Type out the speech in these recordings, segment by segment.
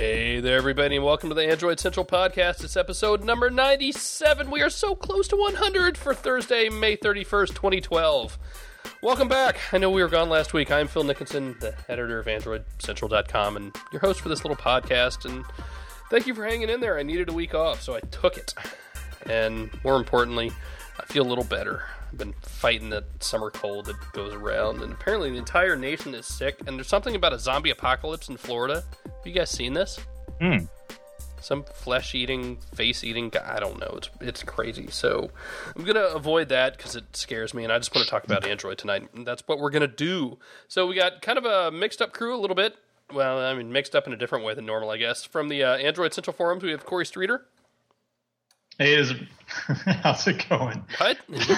Hey there, everybody, and welcome to the Android Central Podcast. It's episode number 97. We are so close to 100 for Thursday, May 31st, 2012. Welcome back. I know we were gone last week. I'm Phil Nickinson, the editor of AndroidCentral.com, and your host for this little podcast. And thank you for hanging in there. I needed a week off, so I took it. And more importantly, I feel a little better. I've been fighting the summer cold that goes around, and apparently the entire nation is sick, and there's something about a zombie apocalypse in Florida. Have you guys seen this? Some flesh-eating, face-eating guy. I don't know. It's crazy. So I'm going to avoid that because it scares me, and I just want to talk about Android tonight, and that's what we're going to do. So we got kind of a mixed-up crew a little bit. Well, I mean, mixed up in a different way than normal, I guess. From the Android Central forums, we have Corey Streeter. Hey, how's it going? What?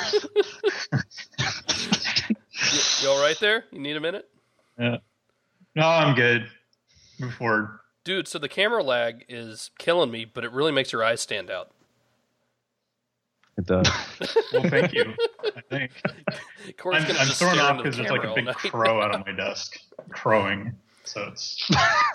You all right there? You need a minute? Yeah. No, I'm good. Before, dude, so the camera lag is killing me, but it really makes your eyes stand out. It does. Well, thank you. I think I'm thrown off because there's like a big crow out of my desk crowing, so it's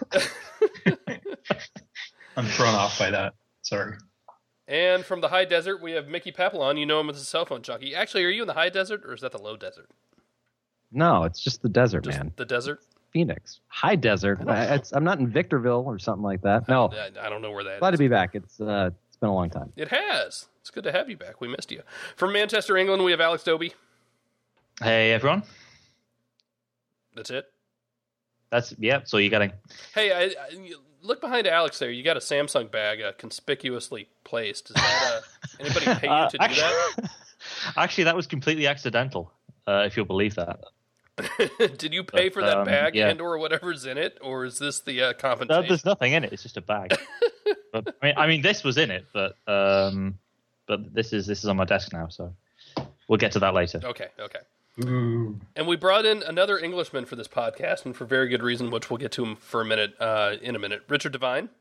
I'm thrown off by that. Sorry. And from the high desert, we have Mickey Papillon. You know him as a cell phone junkie. Actually, are you in the high desert, or is that the low desert? No, it's just the desert, man. The desert? Phoenix. High desert. I'm not in Victorville or something like that. No. I don't know where that is. Glad to be back. It's been a long time. It has. It's good to have you back. We missed you. From Manchester, England, we have Alex Doby. Hey, everyone. That's it? That's all you're getting. Hey, I look behind Alex there. You got a Samsung bag conspicuously placed. Is that anybody pay you to do that? Actually, that was completely accidental, if you'll believe that. Did you pay for that bag and or whatever's in it, or is this the compensation? No, there's nothing in it. It's just a bag. But, I mean, this was in it, but this is on my desk now, so we'll get to that later. Okay. And we brought in another Englishman for this podcast, and for very good reason, which we'll get to him for in a minute. Richard Devine.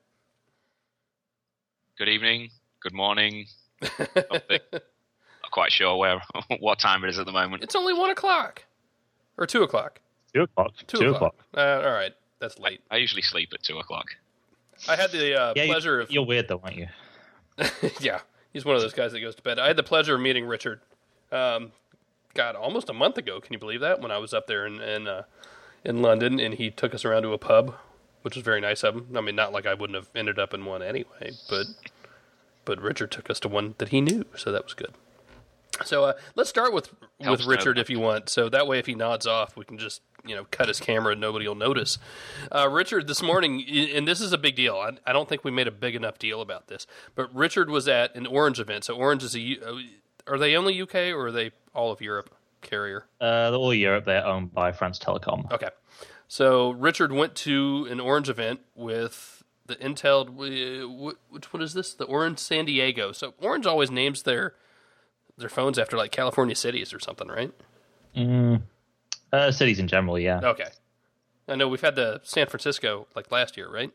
Good evening. Good morning. Not quite sure what time it is at the moment. It's only 1 o'clock. Or 2 o'clock. 2 o'clock. 2 o'clock. All right. That's late. I usually sleep at 2 o'clock. I had the pleasure of... You're weird, though, aren't you? Yeah. He's one of those guys that goes to bed. I had the pleasure of meeting Richard, almost a month ago. Can you believe that? When I was up there in London, and he took us around to a pub, which was very nice of him. I mean, not like I wouldn't have ended up in one anyway, but Richard took us to one that he knew, so that was good. So let's start with Richard if you want. So that way, if he nods off, we can just cut his camera and nobody will notice. Richard, this morning, and this is a big deal. I don't think we made a big enough deal about this, but Richard was at an Orange event. So Orange is are they only UK or are they all of Europe carrier? They're all Europe. They're owned by France Telecom. Okay. So Richard went to an Orange event with the Intel. Which one is this? The Orange San Diego. So Orange always names their phones after like California cities or something, right? Cities in general, yeah. Okay. I know we've had the San Francisco like last year, right?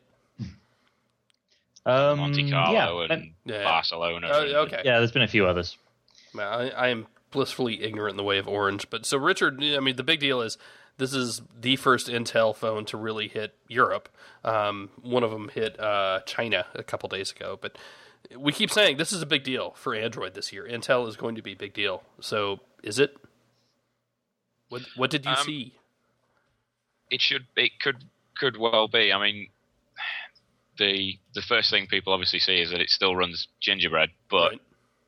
Monte Carlo and Barcelona. Okay. Yeah, there's been a few others. Well, I am blissfully ignorant in the way of Orange. But so Richard, I mean, the big deal is this is the first Intel phone to really hit Europe. One of them hit China a couple days ago, but we keep saying this is a big deal for Android this year. Intel is going to be a big deal. So is it? What did you see? It could well be. I mean, the first thing people obviously see is that it still runs Gingerbread, but right.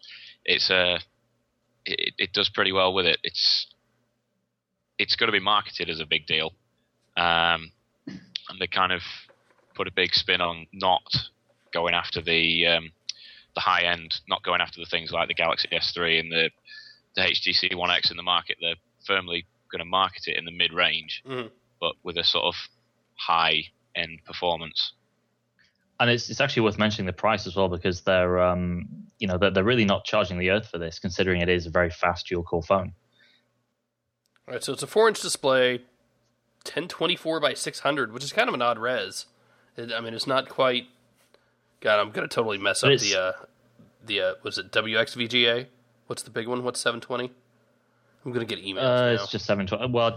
It does pretty well with it. It's going to be marketed as a big deal, and they kind of put a big spin on not going after the high end, not going after the things like the Galaxy S3 and the HTC One X in the market. They're firmly going to market it in the mid range, but with a sort of high end performance. And it's actually worth mentioning the price as well, because they're really not charging the earth for this, considering it is a very fast dual core phone. All right, so it's a 4-inch display, 1024 by 600, which is kind of an odd res. It's not quite. God, I'm going to totally mess up the was it WXVGA? What's the big one? What's 720? I'm going to get emails now. It's just 720. Well,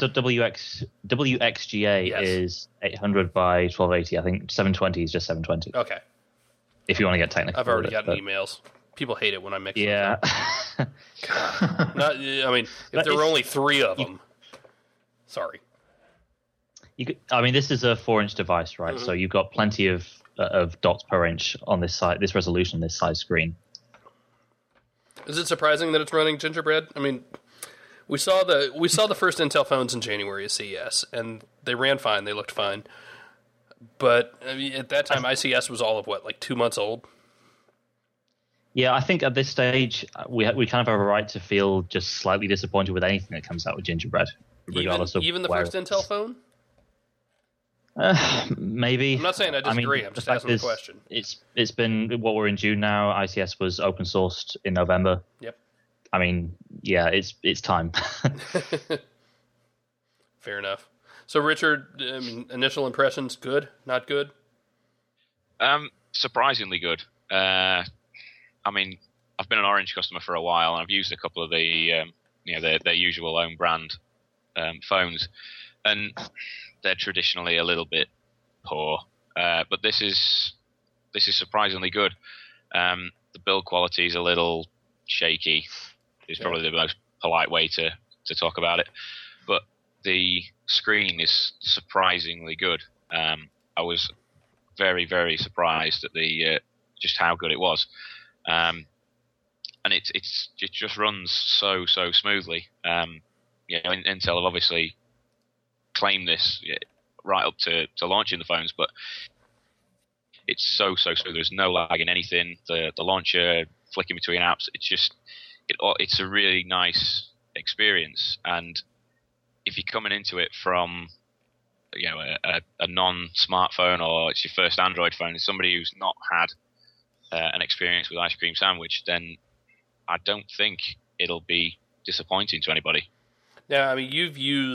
WXGA is 800 by 1280. I think 720 is just 720. Okay. If you want to get technical. I've already gotten emails. People hate it when I mix Yeah. If there were only 3 of them. Sorry. This is a 4-inch device, right? Mm-hmm. So you've got plenty of dots per inch on this resolution, this size screen. Is it surprising that it's running Gingerbread? I mean, we saw the first Intel phones in January at CES, and they ran fine. They looked fine. But at that time, ICS was all of 2 months old? Yeah, I think at this stage, we kind of have a right to feel just slightly disappointed with anything that comes out with Gingerbread, regardless of even the first Intel phone? Maybe. I'm not saying I disagree. I'm just asking the question. It's been what we're in June now. ICS was open sourced in November. Yep. It's time. Fair enough. So, Richard, initial impressions, good? Not good? Surprisingly good. I've been an Orange customer for a while, and I've used a couple of their usual own brand phones, and they're traditionally a little bit poor. But this is surprisingly good. The build quality is a little shaky. Is probably the most polite way to talk about it. But the screen is surprisingly good. I was very, very surprised at just how good it was. And it just runs so smoothly. Intel have obviously claimed this right up to launching the phones, but it's so smooth. There's no lag in anything. The launcher flicking between apps, it's a really nice experience. And if you're coming into it from a non-smartphone, or it's your first Android phone, as somebody who's not had an experience with Ice Cream Sandwich, then I don't think it'll be disappointing to anybody. Yeah, you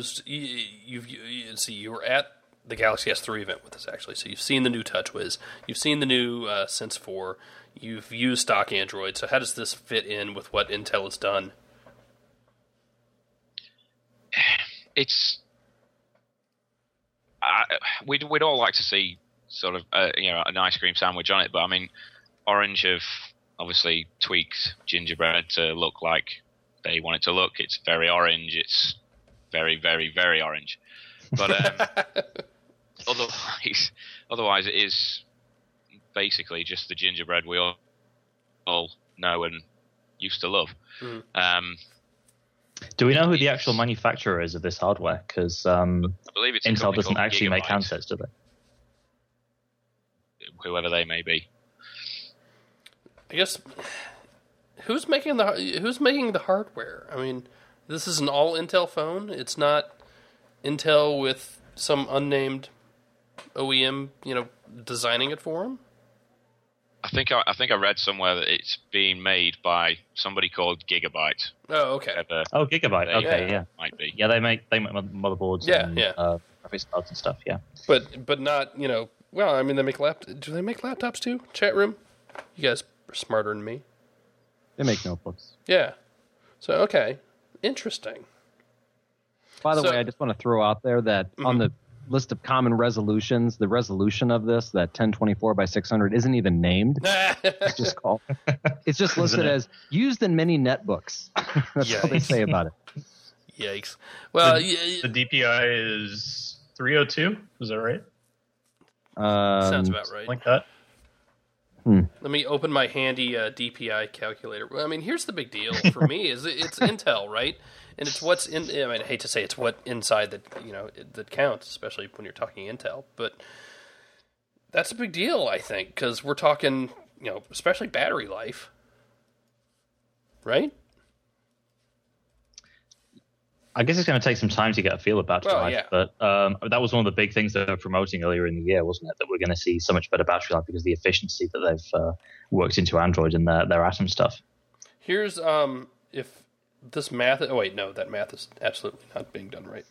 were at the Galaxy S3 event with us, actually. So you've seen the new TouchWiz, you've seen the new Sense 4, you've used stock Android. So how does this fit in with what Intel has done? We'd all like to see sort of an ice cream sandwich on it, but Orange have obviously tweaked Gingerbread to look like they want it to look. It's very orange. It's very, very, very orange. But otherwise, it is basically just the Gingerbread we all know and used to love. Mm. Do we know who the actual manufacturer is of this hardware? Because I believe it's Intel doesn't actually Gigabyte. Make handsets, do they? Whoever they may be. I guess who's making the hardware? This is an all Intel phone. It's not Intel with some unnamed OEM, designing it for them. I think I read somewhere that it's being made by somebody called Gigabyte. Oh, okay. Gigabyte. Okay, yeah. Might be. Yeah, they make motherboards. And, graphics cards and stuff. Yeah. But not Well, they make Do they make laptops too? Chat room. You guys are smarter than me. They make notebooks. Yeah. So okay, interesting. By the way, I just want to throw out there that on the list of common resolutions, the resolution of this, that 1024 by 600, isn't even named. It's just called. It's just listed as used in many netbooks. That's all they say about it. Yikes! Well, the DPI is 302. Is that right? Sounds about right. Like that. Let me open my handy DPI calculator. Well, here's the big deal for me is it's Intel, right? And it's what's in. I hate to say it's what inside that that counts, especially when you're talking Intel. But that's a big deal, I think, because we're talking, especially battery life, right? I guess it's going to take some time to get a feel about battery life, but that was one of the big things they were promoting earlier in the year, wasn't it? That we're going to see so much better battery life because of the efficiency that they've worked into Android and their Atom stuff. Here's if this math. Oh wait, no, that math is absolutely not being done right.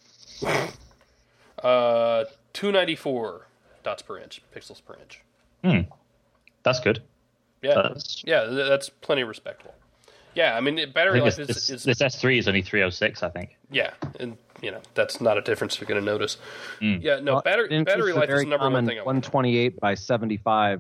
294 dots per inch, pixels per inch. That's good. Yeah, that's plenty respectable. Yeah, I mean, battery life is... This S3 is only 306, I think. Yeah, and, that's not a difference you're going to notice. Yeah, no, battery life is the number one thing I want. 128 by 75,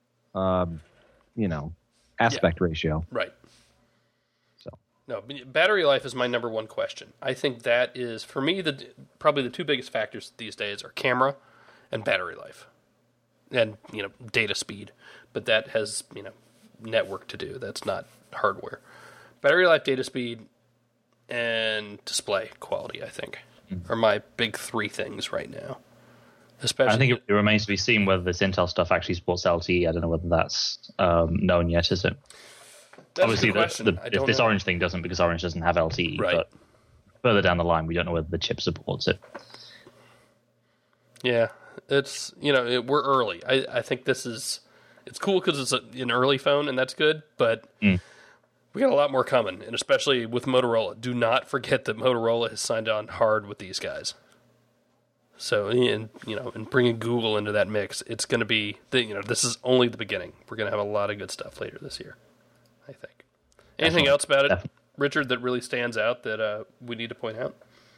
aspect ratio. Right. So. No, battery life is my number one question. I think that is, for me, probably the two biggest factors these days are camera and battery life. And, data speed. But that has, network to do. That's not hardware. Battery life, data speed, and display quality, I think, are my big three things right now. Especially, I think it remains to be seen whether this Intel stuff actually supports LTE. I don't know whether that's known yet, is it? That's obviously, if this Orange thing doesn't, because Orange doesn't have LTE. Right. But further down the line, we don't know whether the chip supports it. Yeah, it's we're early. I think this is it's cool because it's an early phone and that's good, but we got a lot more coming, and especially with Motorola. Do not forget that Motorola has signed on hard with these guys. So, and bringing Google into that mix, it's going to be this is only the beginning. We're going to have a lot of good stuff later this year, I think. Anything else about it, Richard, that really stands out that we need to point out?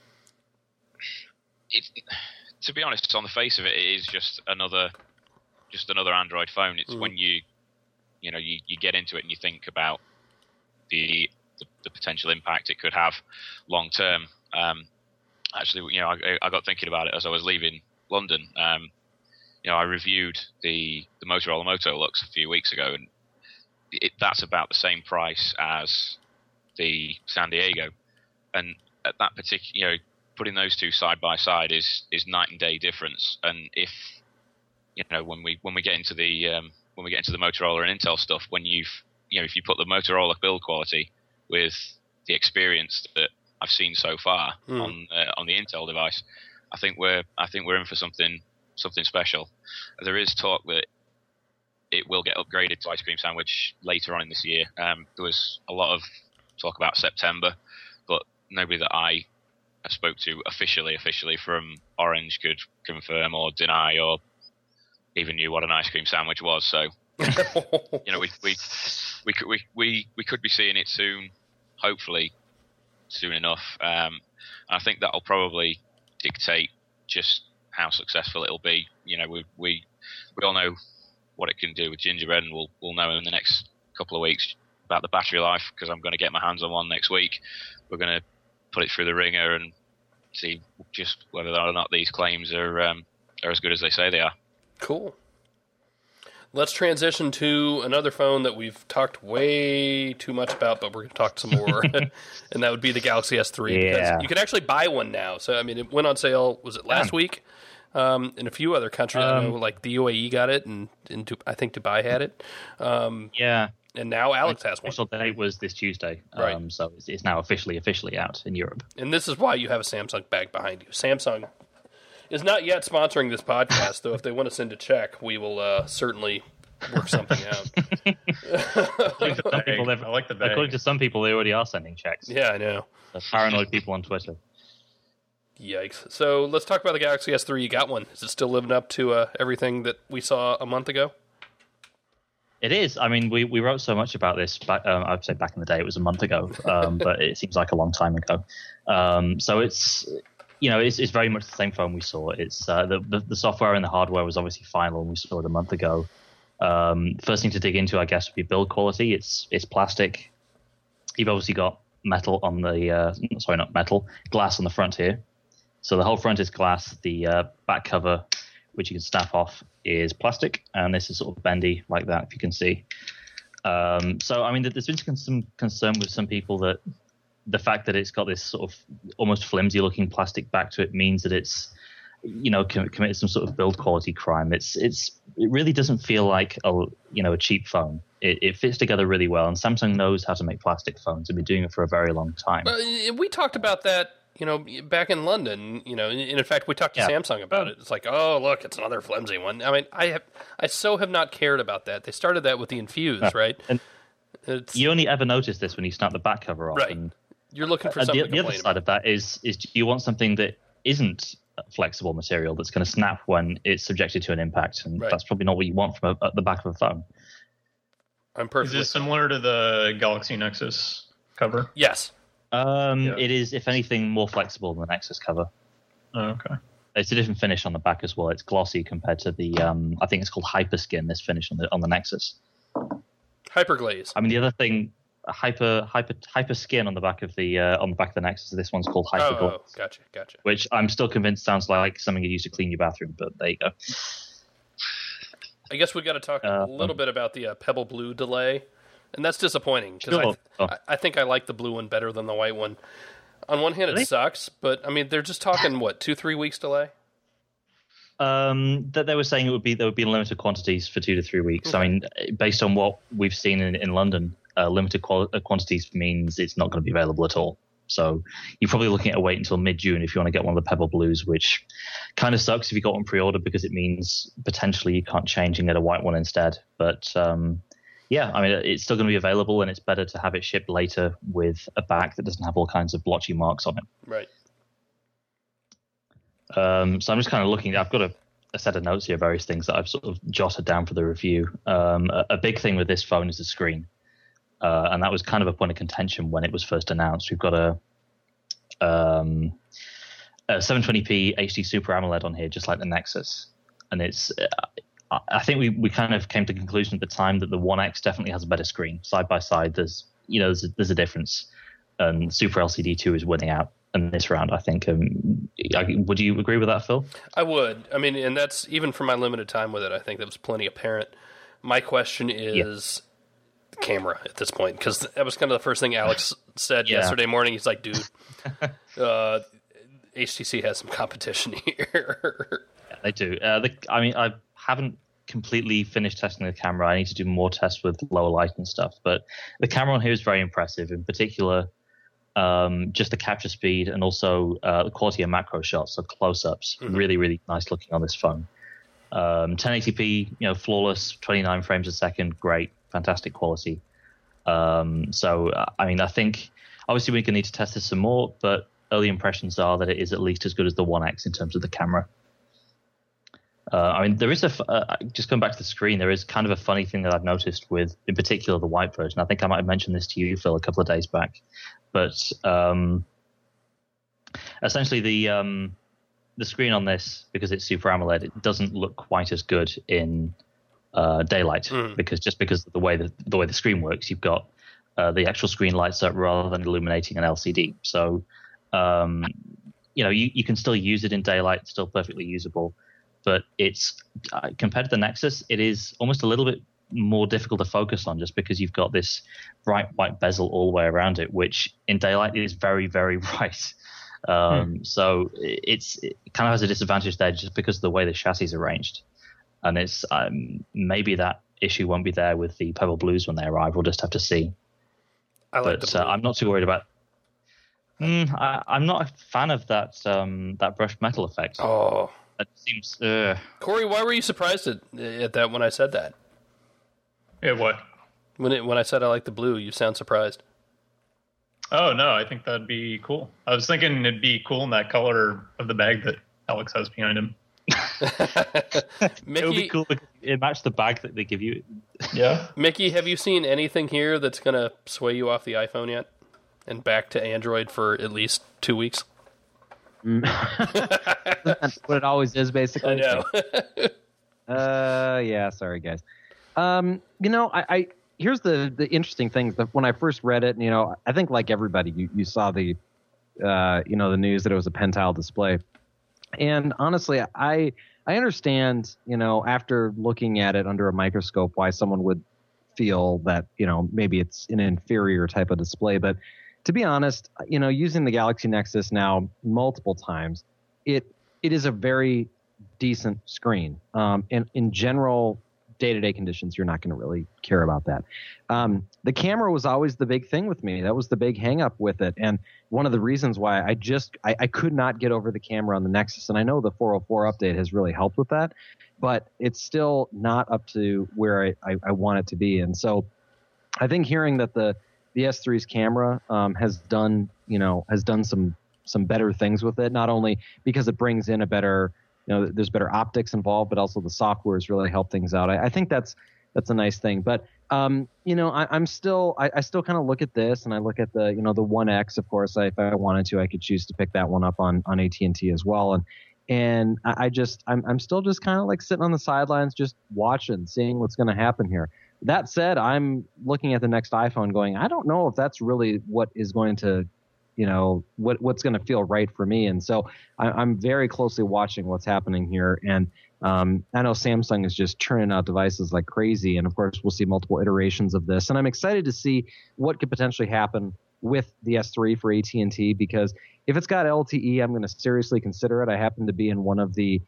To be honest, on the face of it, it is just another Android phone. It's when you get into it and you think about the potential impact it could have long term. Actually, I got thinking about it as I was leaving London. I reviewed the Motorola Moto Lux a few weeks ago, and that's about the same price as the San Diego. And at that particular, putting those two side by side is night and day difference. And if when we get into the Motorola and Intel stuff, if you put the Motorola build quality with the experience that I've seen so far on the Intel device, I think we're in for something special. There is talk that it will get upgraded to Ice Cream Sandwich later on in this year. There was a lot of talk about September, but nobody that I spoke to officially from Orange could confirm or deny or even knew what an ice cream sandwich was. So we could be seeing it soon, hopefully soon enough. I think that'll probably dictate just how successful it'll be. We all know what it can do with Gingerbread, and we'll know in the next couple of weeks about the battery life, because I'm going to get my hands on one next week. We're going to put it through the ringer and see just whether or not these claims are as good as they say they are. Cool. Let's transition to another phone that we've talked way too much about, but we're going to talk some more, and that would be the Galaxy S3. Yeah. Because you can actually buy one now. So, it went on sale, was it last week? In a few other countries, I know, like the UAE got it, and I think Dubai had it. Yeah. And now Alex has one. The official date was this Tuesday, right. So it's now officially out in Europe. And this is why you have a Samsung bag behind you. Samsung is not yet sponsoring this podcast, though. If they want to send a check, we will certainly work something out. I like the bag. According to some people, they already are sending checks. Yeah, I know. The paranoid people on Twitter. Yikes. So let's talk about the Galaxy S3. You got one. Is it still living up to everything that we saw a month ago? It is. We wrote so much about this. I'd say back in the day, it was a month ago, but it seems like a long time ago. So it's very much the same phone we saw. It's the software and the hardware was obviously final when we saw it a month ago. First thing to dig into, I guess, would be build quality. It's plastic. You've obviously got metal on the glass on the front here. So the whole front is glass. The back cover, which you can snap off, is plastic, and this is sort of bendy like that, if you can see. There's been some concern with some people that the fact that it's got this sort of almost flimsy-looking plastic back to it means that it's, committed some sort of build quality crime. It really doesn't feel like a cheap phone. It fits together really well, and Samsung knows how to make plastic phones. They've been doing it for a very long time. We talked about that, back in London. And in fact, we talked to Samsung about it. It's like, oh, look, it's another flimsy one. I have not cared about that. They started that with the Infuse, right? And you only ever notice this when you snap the back cover off. Right. And you're looking for something. The other side of that is do you want something that isn't flexible material that's going to snap when it's subjected to an impact? And that's probably not what you want from the back of a phone. I'm perfect. Is this similar to the Galaxy Nexus cover? Yes. It is, if anything, more flexible than the Nexus cover. Oh, okay. It's a different finish on the back as well. It's glossy compared to the I think it's called Hyperskin. This finish on the Nexus. Hyperglaze. I mean, the other thing, Hyperskin on the back of the Nexus. This one's called Hyperglaze. Oh, gotcha. Which I'm still convinced sounds like something you use to clean your bathroom. But there you go. I guess we got to talk a little bit about the Pebble Blue delay, and that's disappointing because I think I like the blue one better than the white one. On one hand, it sucks, but I mean, they're just talking 2-3 weeks delay. That they were saying there would be limited quantities for 2 to 3 weeks. Okay. I mean, based on what we've seen in London, limited quantities means it's not going to be available at all. So you're probably looking at a wait until mid-June if you want to get one of the Pebble Blues, which kind of sucks if you got one pre-ordered because it means potentially you can't change and get a white one instead. But yeah, I mean, it's still going to be available, and it's better to have it shipped later with a back that doesn't have all kinds of blotchy marks on it. Right. So I'm just kind of looking. I've got a set of notes here, various things that I've sort of jotted down for the review. A big thing with this phone is the screen, and that was kind of a point of contention when it was first announced. We've got a 720p HD Super AMOLED on here, just like the Nexus, and it's. I think we kind of came to the conclusion at the time that the One X definitely has a better screen. Side by side, there's a difference, and Super LCD 2 is winning out in this round, I think. Would you agree with that, Phil? I would. I mean, and that's even from my limited time with it. I think that was plenty apparent. My question is the camera at this point, because that was kind of the first thing Alex said yesterday morning. He's like, dude, HTC has some competition here. Yeah, they do. I mean, I haven't completely finished testing the camera. I need to do more tests with lower light and stuff. But the camera on here is very impressive. In particular, just the capture speed and also the quality of macro shots, so close-ups. Mm-hmm. Really, really nice looking on this phone. 1080p, flawless, 29 frames a second, great, fantastic quality. So, I mean, I think obviously we're going to need to test this some more, but early impressions are that it is at least as good as the One X in terms of the camera. I mean, there is just going back to the screen, there is kind of a funny thing that I've noticed with, in particular, the white version. I think I might have mentioned this to you, Phil, a couple of days back. But essentially, the screen on this, because it's Super AMOLED, it doesn't look quite as good in daylight, because of the way the screen works, you've got the actual screen lights up rather than illuminating an LCD. So, you can still use it in daylight; it's still perfectly usable. But it's compared to the Nexus, it is almost a little bit more difficult to focus on, just because you've got this bright white bezel all the way around it, which in daylight is very, very bright. So it kind of has a disadvantage there, just because of the way the chassis is arranged. And it's maybe that issue won't be there with the Pebble Blues when they arrive. We'll just have to see. I'm not too worried about. I'm not a fan of that brushed metal effect. Oh. That seems. Corey, why were you surprised at that when I said that? Yeah, what? When I said I like the blue, you sound surprised. Oh no, I think that'd be cool. I was thinking it'd be cool in that color of the bag that Alex has behind him. Mickey, it would be cool because it matched the bag that they give you. Yeah. Mickey, have you seen anything here that's going to sway you off the iPhone yet, and back to Android for at least 2 weeks? That's what it always is, basically. I know. Yeah, sorry, guys. I here's the interesting things. That when I first read it, I think like everybody, you saw the news that it was a Pentile display, and honestly, I understand, after looking at it under a microscope, why someone would feel that maybe it's an inferior type of display, but to be honest, using the Galaxy Nexus now multiple times, it is a very decent screen. And in general, day-to-day conditions, you're not going to really care about that. The camera was always the big thing with me. That was the big hang-up with it. And one of the reasons why I could not get over the camera on the Nexus, and I know the 404 update has really helped with that, but it's still not up to where I want it to be. And so I think hearing that the S3's camera has done some better things with it, not only because it brings in a better, there's better optics involved, but also the software has really helped things out. I think that's that's a nice thing. But I still kind of look at this, and I look at the the One X. Of course, if I wanted to, I could choose to pick that one up on AT&T as well. And I'm still just kind of like sitting on the sidelines, just watching, seeing what's going to happen here. That said, I'm looking at the next iPhone going, I don't know if that's really what is going to, what's going to feel right for me. And so I'm very closely watching what's happening here. And I know Samsung is just churning out devices like crazy. And of course, we'll see multiple iterations of this. And I'm excited to see what could potentially happen with the S3 for AT&T, because if it's got LTE, I'm going to seriously consider it. I happen to be in one of the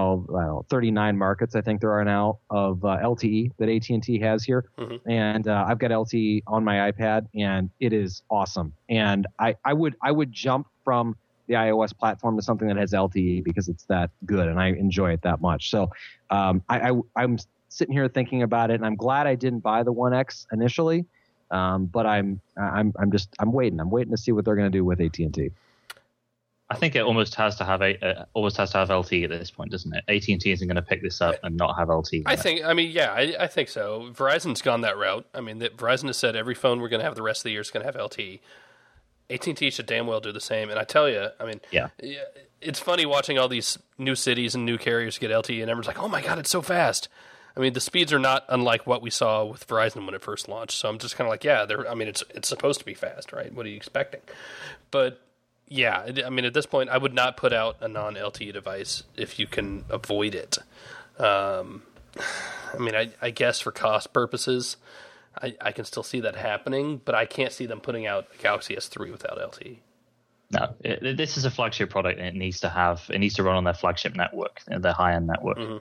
39 markets I think there are now of LTE that AT&T has here. Mm-hmm. And I've got LTE on my iPad, and it is awesome. And I would jump from the iOS platform to something that has LTE because it's that good, and I enjoy it that much. So I'm sitting here thinking about it, and I'm glad I didn't buy the One X initially. But I'm waiting. I'm waiting to see what they're going to do with AT&T. I think it almost has to have LTE at this point, doesn't it? AT&T isn't going to pick this up and not have LTE. I think so. Verizon's gone that route. I mean, Verizon has said every phone we're going to have the rest of the year is going to have LTE. AT&T should damn well do the same. And I tell you, I mean, it's funny watching all these new cities and new carriers get LTE, and everyone's like, "Oh my God, it's so fast." I mean, the speeds are not unlike what we saw with Verizon when it first launched. So I'm just kind of like, it's supposed to be fast, right? What are you expecting? But yeah, I mean, at this point, I would not put out a non-LTE device if you can avoid it. I mean, I guess for cost purposes, I can still see that happening, but I can't see them putting out a Galaxy S3 without LTE. No, this is a flagship product, and it needs to run on their flagship network, their high-end network. Mm-hmm.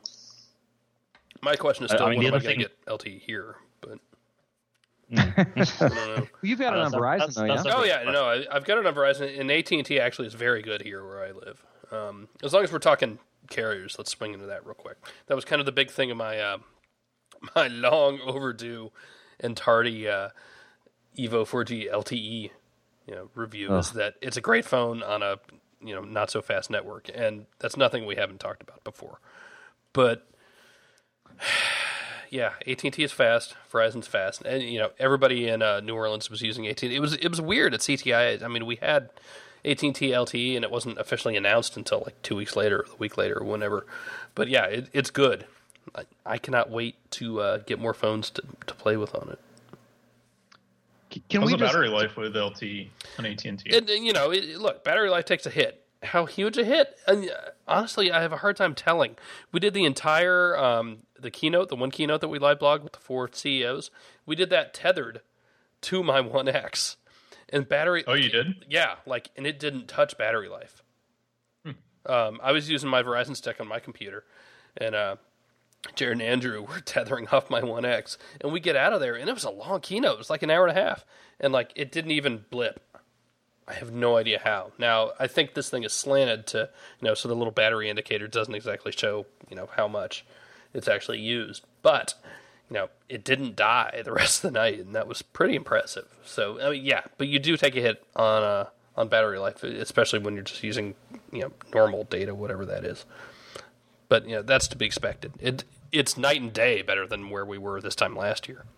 My question is still, when am I going to get LTE here? But you've got it on Verizon, though, yeah? Oh, yeah. No, I've got it on Verizon, and AT&T actually is very good here where I live. As long as we're talking carriers, let's swing into that real quick. That was kind of the big thing of my my long overdue and tardy Evo 4G LTE review is that it's a great phone on a not so fast network, and that's nothing we haven't talked about before. But yeah, AT&T is fast, Verizon's fast, and everybody in New Orleans was using AT&T. It was weird at CTI. I mean, we had AT&T LTE, and it wasn't officially announced until like 2 weeks later, or a week later, or whenever. But yeah, it's good. I cannot wait to get more phones to play with on it. How's the battery life with LTE on AT&T? Look, battery life takes a hit. How huge a hit? And honestly, I have a hard time telling. We did the entire the one keynote that we live blogged with the 4 CEOs. We did that tethered to my One X, and battery. Oh, you did? Yeah, and it didn't touch battery life. I was using my Verizon stick on my computer, and Jared and Andrew were tethering off my One X, and we get out of there, and it was a long keynote. It was like an hour and a half, and it didn't even blip. I have no idea how. Now, I think this thing is slanted to, so the little battery indicator doesn't exactly show, how much it's actually used. But, it didn't die the rest of the night, and that was pretty impressive. So, I mean, yeah, but you do take a hit on battery life, especially when you're just using, normal data, whatever that is. But, that's to be expected. It's night and day better than where we were this time last year.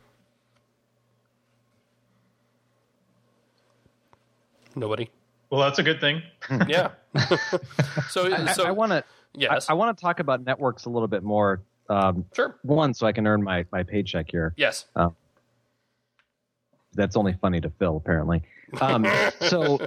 Nobody. Well, that's a good thing. Yeah. So I want to. Yes. I want to talk about networks a little bit more. Sure. One, so I can earn my paycheck here. Yes. That's only funny to Phil, apparently. So,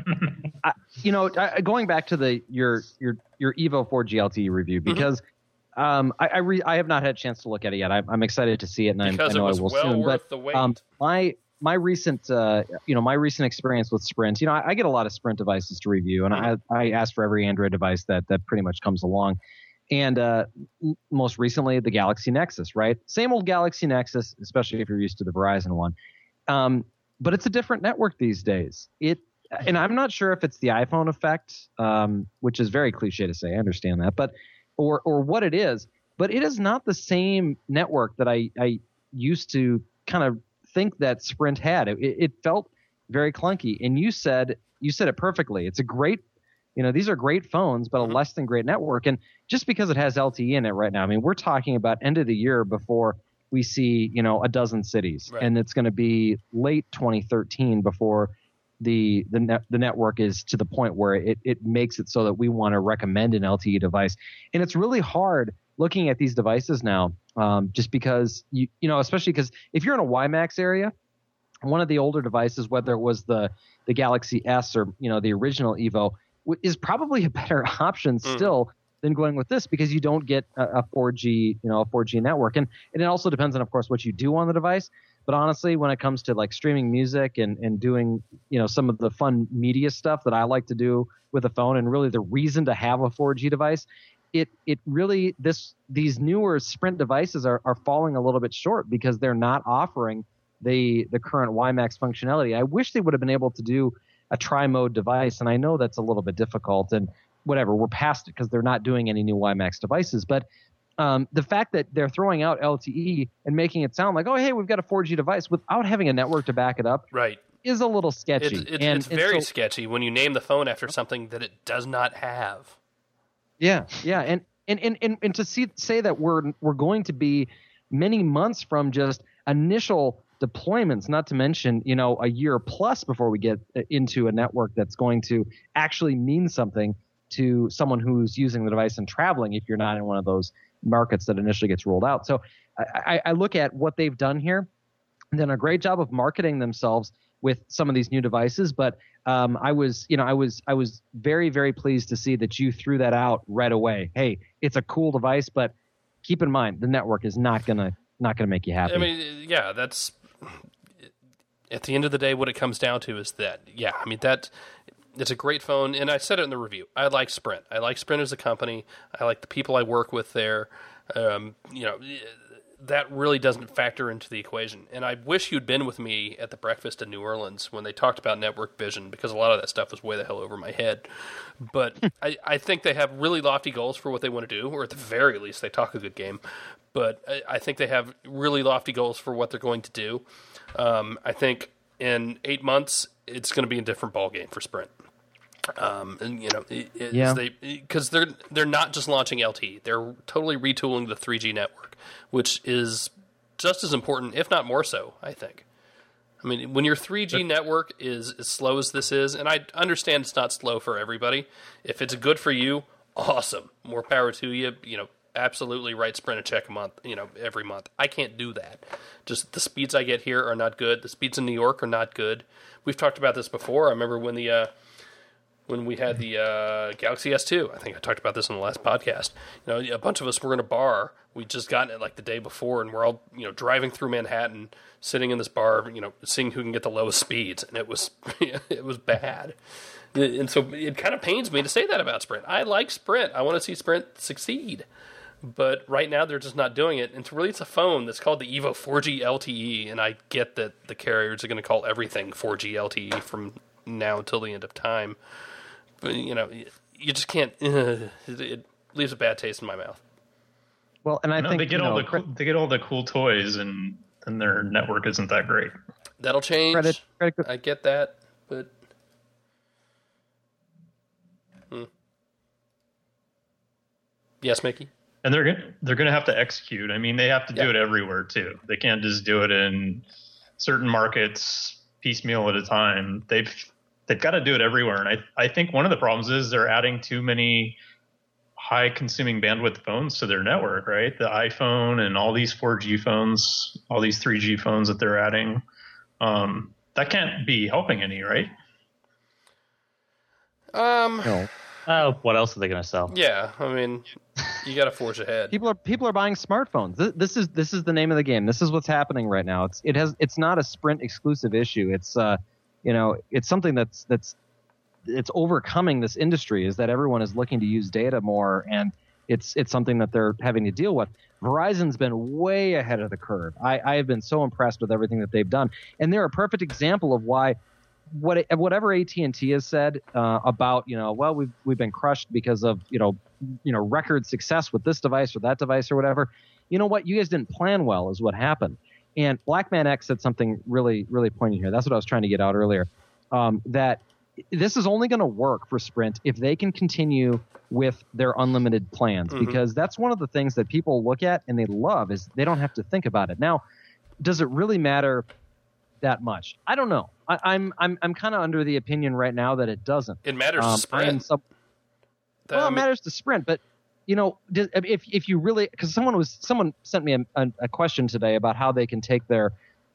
going back to your Evo 4G LTE review, because I have not had a chance to look at it yet. I'm excited to see it, and I know I will soon. Worth the wait. My recent experience with Sprint, I get a lot of Sprint devices to review, and I ask for every Android device that pretty much comes along. And most recently, the Galaxy Nexus, right? Same old Galaxy Nexus, especially if you're used to the Verizon one. But it's a different network these days. And I'm not sure if it's the iPhone effect, which is very cliche to say. I understand that, but or what it is. But it is not the same network that I used to kind of think that Sprint had. It felt very clunky, and you said it perfectly. It's a great, these are great phones, but a less than great network. And just because it has LTE in it right now, I mean, we're talking about end of the year before we see, a dozen cities, and it's going to be late 2013 before the network is to the point where it makes it so that we want to recommend an LTE device. And it's really hard looking at these devices now, just because especially because if you're in a WiMAX area, one of the older devices, whether it was the Galaxy S or the original Evo, is probably a better option still than going with this, because you don't get a 4G, a 4G network. And it also depends on, of course, what you do on the device. But honestly, when it comes to like streaming music and doing, some of the fun media stuff that I like to do with a phone, and really the reason to have a 4G device, it really, these newer Sprint devices are falling a little bit short because they're not offering the current WiMAX functionality. I wish they would have been able to do a tri-mode device, and I know that's a little bit difficult, and whatever, we're past it because they're not doing any new WiMAX devices. But the fact that they're throwing out LTE and making it sound like, oh, hey, we've got a 4G device without having a network to back it up, is a little sketchy. It's very sketchy when you name the phone after something that it does not have. Yeah, and to say that we're going to be many months from just initial deployments, not to mention, a year plus before we get into a network that's going to actually mean something to someone who's using the device and traveling, if you're not in one of those markets that initially gets rolled out. So I look at what they've done here, and done a great job of marketing themselves with some of these new devices. But I was very, very pleased to see that you threw that out right away. Hey, it's a cool device, but keep in mind the network is not gonna make you happy. I mean, yeah, that's at the end of the day what it comes down to is that. Yeah, I mean that. It's a great phone, and I said it in the review. I like Sprint. I like Sprint as a company. I like the people I work with there. That really doesn't factor into the equation. And I wish you'd been with me at the breakfast in New Orleans when they talked about network vision, because a lot of that stuff was way the hell over my head. But I think they have really lofty goals for what they want to do, or at the very least, they talk a good game. But I think they have really lofty goals for what they're going to do. I think in 8 months, it's going to be a different ballgame for Sprint. Because they're not just launching LTE; they're totally retooling the 3G network, which is just as important, if not more so. I think. I mean, when your 3G network is as slow as this is, and I understand it's not slow for everybody. If it's good for you, awesome, more power to you. Absolutely write Sprint a check a month, every month. I can't do that. Just the speeds I get here are not good. The speeds in New York are not good. We've talked about this before. I remember when we had the Galaxy S2. I think I talked about this in the last podcast. A bunch of us were in a bar. We'd just gotten it like the day before, and we're all driving through Manhattan, sitting in this bar, seeing who can get the lowest speeds, and it was it was bad. And so it kind of pains me to say that about Sprint. I like Sprint. I want to see Sprint succeed. But right now, they're just not doing it. And to release a phone that's called the Evo 4G LTE, and I get that the carriers are going to call everything 4G LTE from now until the end of time. But, you just can't. It leaves a bad taste in my mouth. Well, and I think they get all the cool toys, and their network isn't that great. That'll change. Credit. I get that, but. Yes, Mickey? And they're going to have to execute. I mean, they have to do it everywhere too. They can't just do it in certain markets piecemeal at a time. They've got to do it everywhere. And I think one of the problems is they're adding too many high consuming bandwidth phones to their network, right? The iPhone and all these 4G phones, all these 3G phones that they're adding. That can't be helping any, right? No. What else are they going to sell? Yeah, I mean, you got to forge ahead. People are buying smartphones. This is the name of the game. This is what's happening right now. It's not a Sprint exclusive issue. It's it's something that's overcoming this industry, is that everyone is looking to use data more, and it's something that they're having to deal with. Verizon's been way ahead of the curve. I have been so impressed with everything that they've done, and they're a perfect example of why. Whatever AT&T has said about, we've been crushed because of, record success with this device or that device or whatever. You know what? You guys didn't plan well is what happened. And Blackman X said something really, really poignant here. That's what I was trying to get out earlier. That this is only going to work for Sprint if they can continue with their unlimited plans, because that's one of the things that people look at and they love is they don't have to think about it. Now, does it really matter that much? I don't know. I'm kind of under the opinion right now that it doesn't. It matters to Sprint. It matters to Sprint, but if you really, because someone sent me a question today about how they can take their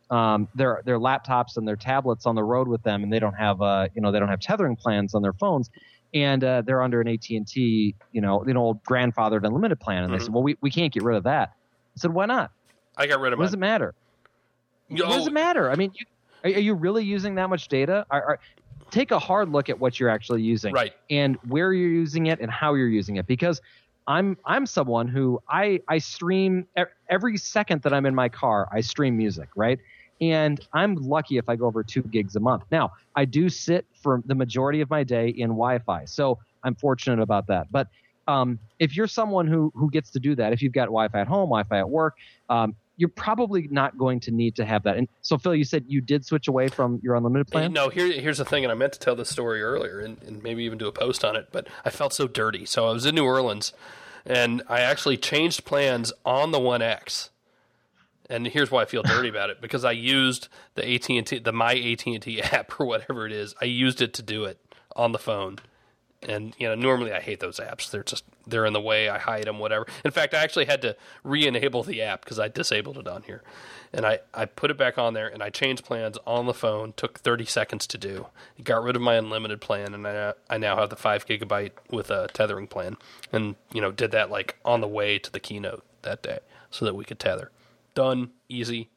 laptops and their tablets on the road with them, and they don't have tethering plans on their phones, and they're under an AT&T, an old grandfathered unlimited plan, and they said, well, we can't get rid of that. I said, why not? I got rid of it. What does it matter? What does it matter? I mean, are you really using that much data? Take a hard look at what you're actually using, right, and where you're using it and how you're using it, because I'm someone who I stream every second that I'm in my car. I stream music, right? And I'm lucky if I go over 2 gigs a month. Now, I do sit for the majority of my day in Wi-Fi, so I'm fortunate about that. But if you're someone who gets to do that, if you've got Wi-Fi at home, Wi-Fi at work, you're probably not going to need to have that. And so, Phil, you said you did switch away from your unlimited plan? No, here's the thing, and I meant to tell this story earlier and maybe even do a post on it, but I felt so dirty. So I was in New Orleans, and I actually changed plans on the One X. And here's why I feel dirty about it, because I used the AT&T, my AT&T app or whatever it is. I used it to do it on the phone. And, normally I hate those apps. They're in the way. I hide them, whatever. In fact, I actually had to re-enable the app because I disabled it on here. And I put it back on there, and I changed plans on the phone. Took 30 seconds to do. Got rid of my unlimited plan, and I now have the 5 gigabyte with a tethering plan. And, did that like on the way to the keynote that day so that we could tether. Done. Easy.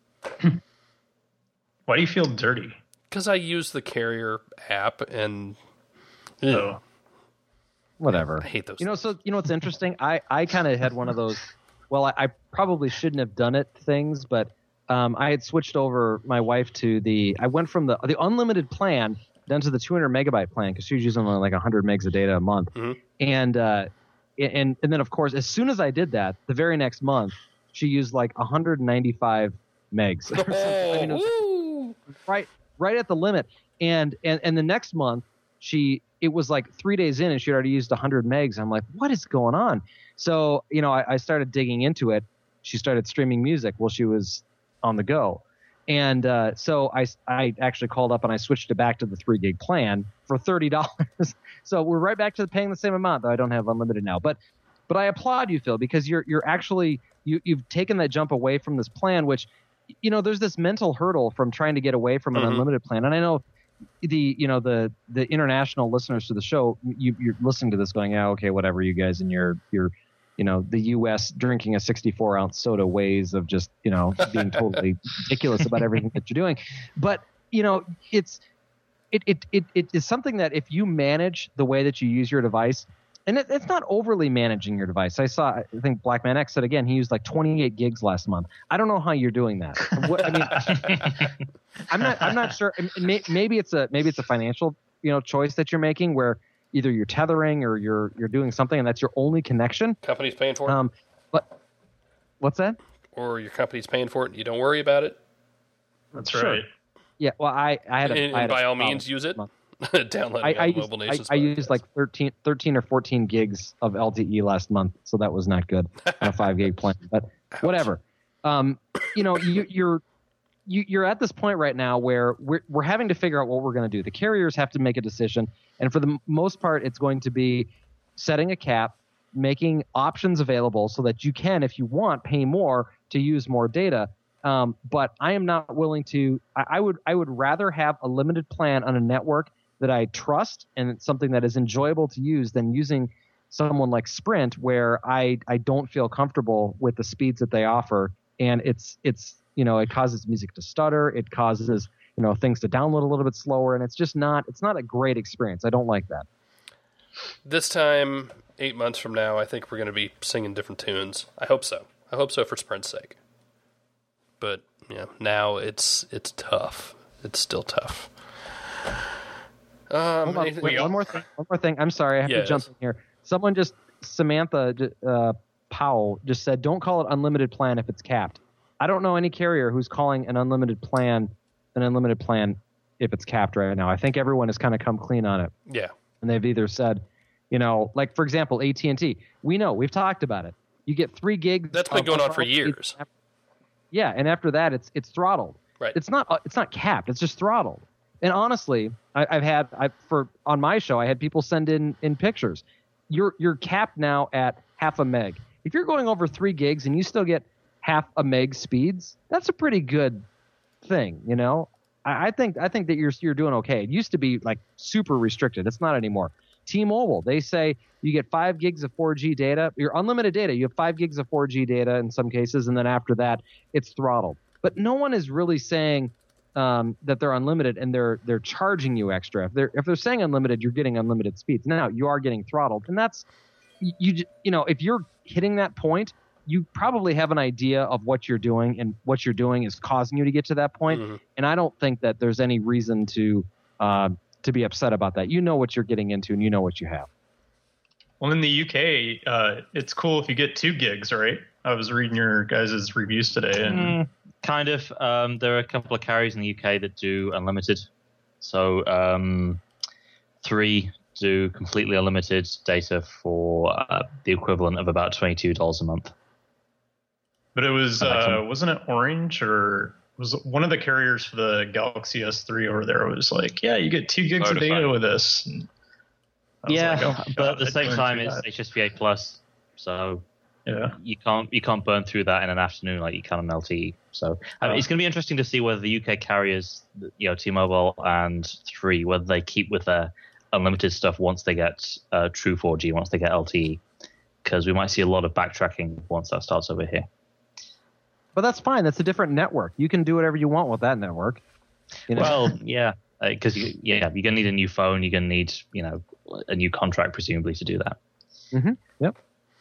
Why do you feel dirty? Because I use the carrier app and... Oh. Whatever. I hate those. So what's interesting? I kind of had one of those. Well, I probably shouldn't have done it things, but I had switched over my wife to I went from the unlimited plan down to the 200 megabyte plan because she was using like 100 megs of data a month, and then of course as soon as I did that, the very next month she used like 195 megs. I mean, it was right at the limit, and the next month it was like 3 days in and she already used 100 megs. I'm like, what is going on? So, I started digging into it. She started streaming music while she was on the go. And so I actually called up and I switched it back to the 3 gig plan for $30. So we're right back to paying the same amount, though I don't have unlimited now. But I applaud you, Phil, because you're actually you've taken that jump away from this plan, which, there's this mental hurdle from trying to get away from an unlimited plan. And I know the international listeners to the show, you're listening to this going, okay, whatever, you guys and your the U.S. drinking a 64-ounce soda ways of just being totally ridiculous about everything that you're doing. But it is something that if you manage the way that you use your device, and it's not overly managing your device. I think Black Man X said again, he used like 28 gigs last month. I don't know how you're doing that. I'm not sure. Maybe it's a financial choice that you're making where either you're tethering or you're doing something and that's your only connection. Company's paying for it. But what's that? Or your company's paying for it and you don't worry about it. That's right. Yeah. Well, I had by all means use it. Downloading on Mobile Nations. I used like 13 or 14 gigs of LTE last month, so that was not good on a 5 gig plan. But whatever. You're at this point right now where we're having to figure out what we're going to do. The carriers have to make a decision, and for the most part, it's going to be setting a cap, making options available so that you can, if you want, pay more to use more data. But I am not willing to. I would rather have a limited plan on a network that I trust and it's something that is enjoyable to use than using someone like Sprint where I don't feel comfortable with the speeds that they offer, and it causes music to stutter, it causes things to download a little bit slower, and it's not a great experience. I don't like that. This time 8 months from now, I think we're going to be singing different tunes. I hope so for Sprint's sake. But now it's tough. It's still tough. One more thing. I'm sorry, I have to jump in here. Someone Samantha Powell just said, "Don't call it unlimited plan if it's capped." I don't know any carrier who's calling an unlimited plan if it's capped right now. I think everyone has kind of come clean on it. Yeah. And they've either said, like, for example, AT&T, we've talked about it. You get 3 gigs. That's been going on for years. Yeah, and after that, it's throttled. Right. It's not capped. It's just throttled. And honestly, on my show, I had people send in pictures. You're capped now at half a meg. If you're going over 3 gigs and you still get half a meg speeds, that's a pretty good thing. I think that you're doing okay. It used to be like super restricted. It's not anymore. T-Mobile, they say you get 5 gigs of 4G data. Your unlimited data, you have 5 gigs of 4G data in some cases, and then after that, it's throttled. But no one is really saying that they're unlimited and they're charging you extra. If they're saying unlimited, you're getting unlimited speeds. Now you are getting throttled, and that's if you're hitting that point, you probably have an idea of what you're doing, and what you're doing is causing you to get to that point. Mm-hmm. And I don't think that there's any reason to be upset about that. You know what you're getting into, and you know what you have. Well, in the UK, it's cool if you get 2 gigs, right? I was reading your guys' reviews today, and kind of. There are a couple of carriers in the UK that do unlimited. So 3 do completely unlimited data for the equivalent of about $22 a month. But it was wasn't it Orange, or was one of the carriers for the Galaxy S3 over there was like, yeah, you get 2 gigs of data with this. Yeah, but at the same time, it's HSPA Plus, so yeah, you can't burn through that in an afternoon like you can on LTE. So it's going to be interesting to see whether the UK carriers, T-Mobile and 3, whether they keep with their unlimited stuff once they get true 4G, once they get LTE, because we might see a lot of backtracking once that starts over here. But that's fine. That's a different network. You can do whatever you want with that network. Well, yeah, because you're going to need a new phone. You're going to need, a new contract presumably to do that. Mm-hmm. Yep.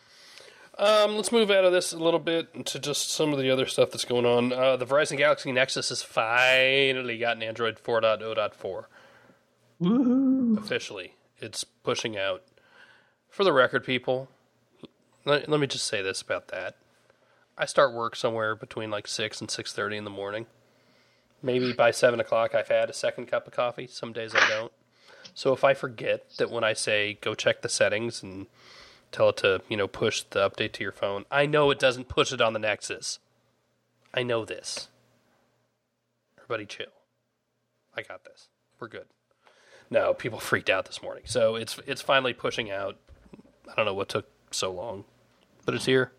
Let's move out of this a little bit to just some of the other stuff that's going on. The Verizon Galaxy Nexus has finally gotten Android 4.0.4. Woohoo! Officially, it's pushing out. For the record, people, let me just say this about that. I start work somewhere between like 6 and 6:30 in the morning. Maybe by 7 o'clock I've had a second cup of coffee. Some days I don't. So if I forget that when I say go check the settings and tell it to, push the update to your phone, I know it doesn't push it on the Nexus. I know this. Everybody chill. I got this. We're good. No, people freaked out this morning. So it's finally pushing out. I don't know what took so long, but it's here.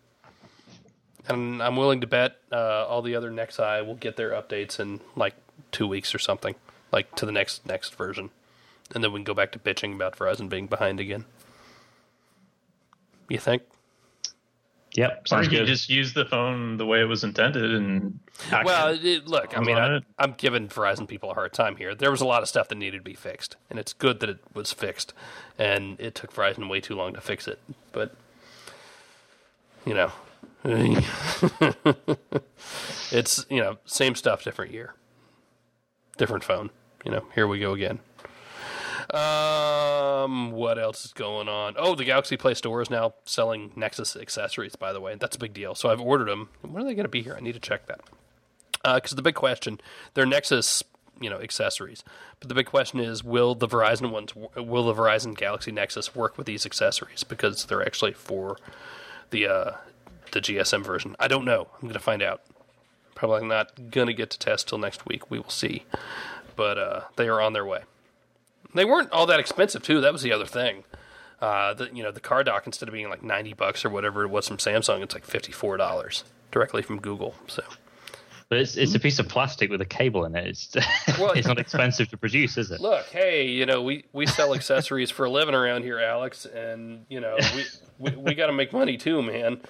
And I'm willing to bet all the other Nexi will get their updates in like 2 weeks or something, like to the next version. And then we can go back to bitching about Verizon being behind again. You think? Yep. Sounds or you good. Just use the phone the way it was intended and look, I mean, I'm giving Verizon people a hard time here. There was a lot of stuff that needed to be fixed, and it's good that it was fixed. And it took Verizon way too long to fix it. But, it's, same stuff, different year. Different phone. Here we go again. What else is going on? Oh, the Galaxy Play Store is now selling Nexus accessories, by the way. That's a big deal. So I've ordered them. When are they going to be here? I need to check that. Because the big question, they're Nexus, accessories. But the big question is, will the Verizon Galaxy Nexus work with these accessories? Because they're actually for the GSM version. I don't know. I'm going to find out. Probably not going to get to test till next week. We will see. But they are on their way. They weren't all that expensive, too. That was the other thing. The car dock, instead of being like $90 or whatever it was from Samsung, it's like $54 directly from Google. So, but it's a piece of plastic with a cable in it. It's not expensive to produce, is it? Look, hey, we sell accessories for a living around here, Alex, and we got to make money too, man.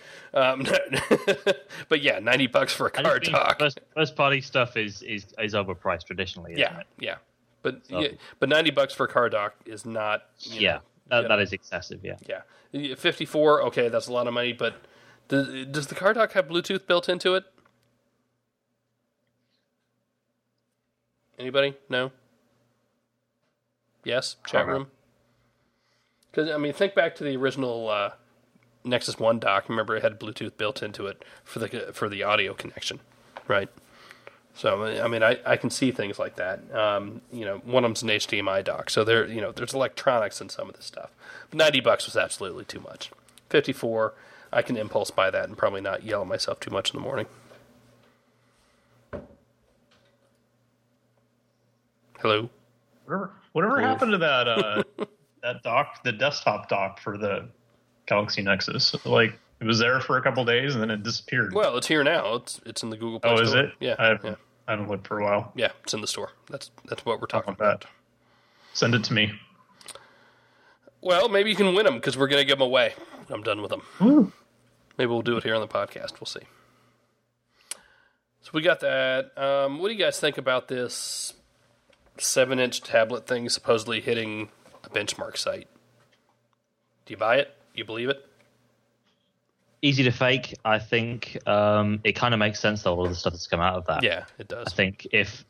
But yeah, $90 for a car dock. First party stuff is overpriced traditionally. Isn't it? Yeah. But $90 for a car dock is not. That is excessive. Yeah. $54. Okay, that's a lot of money. But does the car dock have Bluetooth built into it? Anybody? No. Yes. Chat room. Because think back to the original Nexus 1 dock. Remember, it had Bluetooth built into it for the audio connection, right? So, I mean, I can see things like that. One of them's an HDMI dock, so there's electronics in some of this stuff. But $90 was absolutely too much. $54, I can impulse buy that and probably not yell at myself too much in the morning. Hello? Whatever happened to that that dock, the desktop dock for the Galaxy Nexus? Like, it was there for a couple days and then it disappeared. Well, it's here now. It's in the Google Play Store. Oh, is it? Yeah. I haven't looked for a while. Yeah, it's in the store. That's what we're talking about. Send it to me. Well, maybe you can win them because we're going to give them away. I'm done with them. Ooh. Maybe we'll do it here on the podcast. We'll see. So we got that. What do you guys think about this 7-inch tablet thing supposedly hitting a benchmark site? Do you buy it? Do you believe it? Easy to fake. I think it kind of makes sense, though, all of the stuff that's come out of that. Yeah, it does. I think if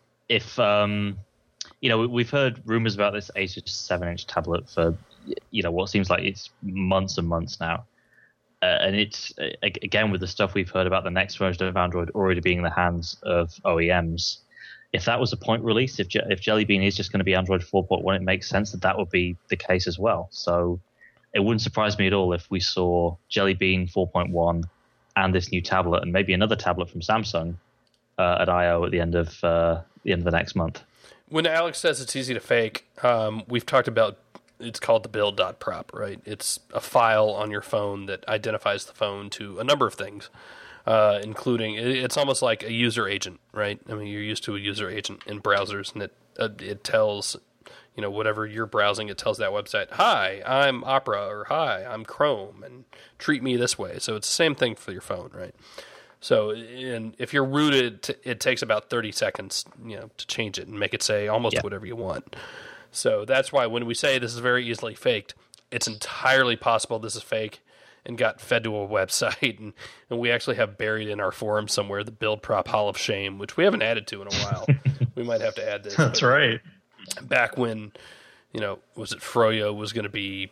we've heard rumors about this Asus 7-inch tablet for, what seems like it's months and months now. And it's, again, with the stuff we've heard about the next version of Android already being in the hands of OEMs, if that was a point release, if Jelly Bean is just going to be Android 4.1, it makes sense that would be the case as well. So it wouldn't surprise me at all if we saw Jelly Bean 4.1 and this new tablet and maybe another tablet from Samsung at I/O at the end of the next month. When Alex says it's easy to fake, we've talked about it's called the build.prop, right? It's a file on your phone that identifies the phone to a number of things, including it's almost like a user agent, right? I mean, you're used to a user agent in browsers, and it tells, whatever you're browsing, it tells that website, "Hi, I'm Opera," or "Hi, I'm Chrome," and treat me this way. So it's the same thing for your phone, right? So, and if you're rooted, it takes about 30 seconds, to change it and make it say almost whatever you want. So that's why when we say this is very easily faked, it's entirely possible this is fake and got fed to a website. And we actually have buried in our forum somewhere the Build Prop Hall of Shame, which we haven't added to in a while. We might have to add this. That's right. Back when, was it Froyo was going to be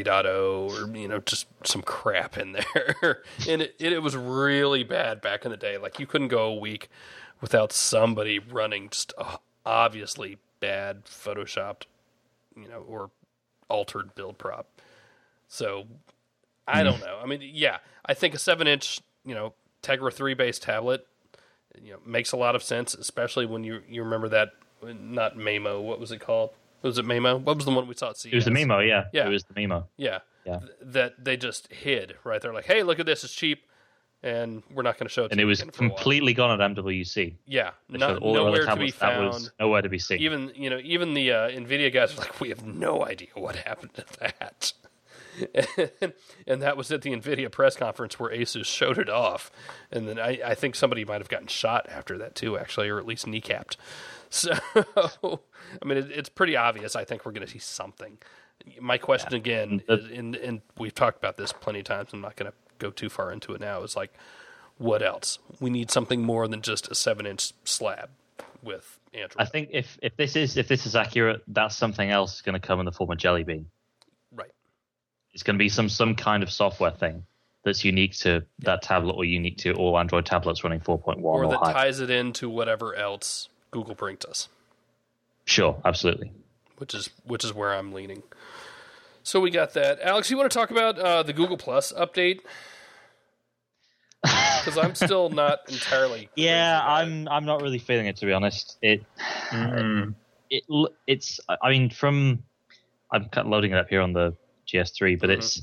3.0 or, just some crap in there. And it was really bad back in the day. Like, you couldn't go a week without somebody running just obviously bad photoshopped, or altered build prop. So I don't know. I mean, yeah, I think a 7-inch, Tegra 3 based tablet, makes a lot of sense, especially when you remember that, not Mamo, what was it called? Was it Mamo? What was the one we saw at CES? It was the Mimo, yeah. It was the Mimo. Yeah. That they just hid, right? They're like, hey, look at this, it's cheap. And we're not going to show it to you. And it was completely gone at MWC. Yeah, nowhere to be found. Nowhere to be seen. Even the NVIDIA guys were like, we have no idea what happened to that. And that was at the NVIDIA press conference where Asus showed it off. And then I think somebody might have gotten shot after that too, actually, or at least kneecapped. So, I mean, it's pretty obvious. I think we're going to see something. My question again, is, and we've talked about this plenty of times, I'm not going to go too far into it now, is like, what else? We need something more than just a 7-inch slab with Android. I think if this is accurate, that's something else going to come in the form of Jelly Bean. Right. It's going to be some kind of software thing that's unique to that tablet or unique to all Android tablets running 4.1 or that higher. Ties it into whatever else Google brings us. Sure, absolutely. Which is where I'm leaning. So we got that. Alex, you want to talk about the Google Plus update? Because I'm still not entirely. Yeah, I'm not really feeling it, to be honest. It's. I mean, I'm kind of loading it up here on the GS3, but it's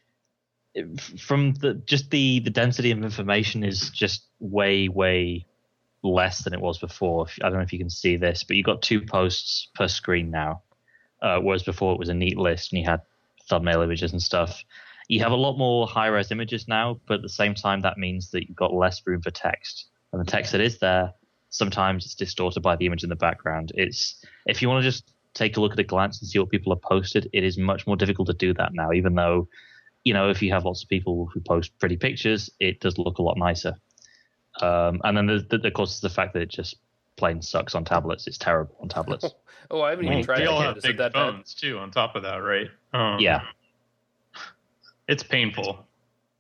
from the density of information is just way less than it was before. I don't know if you can see this, but you've got 2 posts per screen now, whereas before it was a neat list and you had thumbnail images and stuff. You have a lot more high-res images now, but at the same time, that means that you've got less room for text. And the text that is there, sometimes it's distorted by the image in the background. If you want to just take a look at a glance and see what people have posted, it is much more difficult to do that now, even though, if you have lots of people who post pretty pictures, it does look a lot nicer. And then, of course, the fact that it just plain sucks on tablets. It's terrible on tablets. I haven't even tried it. They all have big phones, too, on top of that, right? Yeah. It's painful.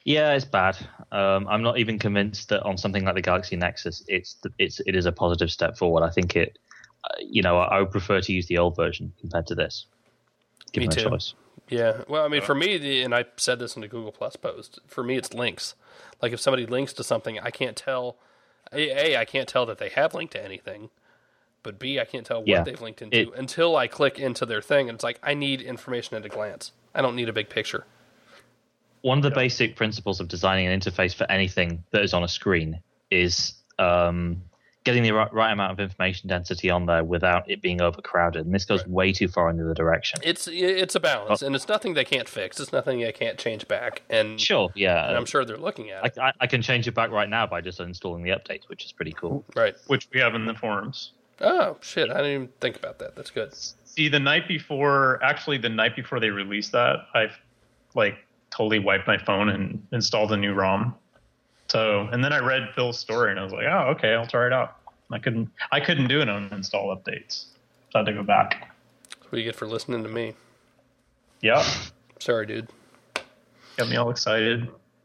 Yeah, it's bad. I'm not even convinced that on something like the Galaxy Nexus, it is a positive step forward. I think it, I would prefer to use the old version compared to this. Me too. Choice. Yeah. Well, I mean, for me, and I said this in the Google Plus post, for me, it's links. Like if somebody links to something, I can't tell. I can't tell that they have linked to anything. But B, I can't tell what they've linked into until I click into their thing, and it's like I need information at a glance. I don't need a big picture. One of the basic principles of designing an interface for anything that is on a screen is getting the right amount of information density on there without it being overcrowded. And this goes way too far in the other direction. It's a balance, and it's nothing they can't fix. It's nothing they can't change back. And sure, yeah. And I'm sure they're looking at it. I can change it back right now by just uninstalling the updates, which is pretty cool. Right. Which we have in the forums. Oh, shit. I didn't even think about that. That's good. See, the night before they released that, I totally wiped my phone and installed a new ROM. So, and then I read Phil's story and I was like, oh, okay, I'll try it out. I couldn't do it on uninstall updates. So I had to go back. That's what you get for listening to me. Yeah. Sorry, dude. Got me all excited.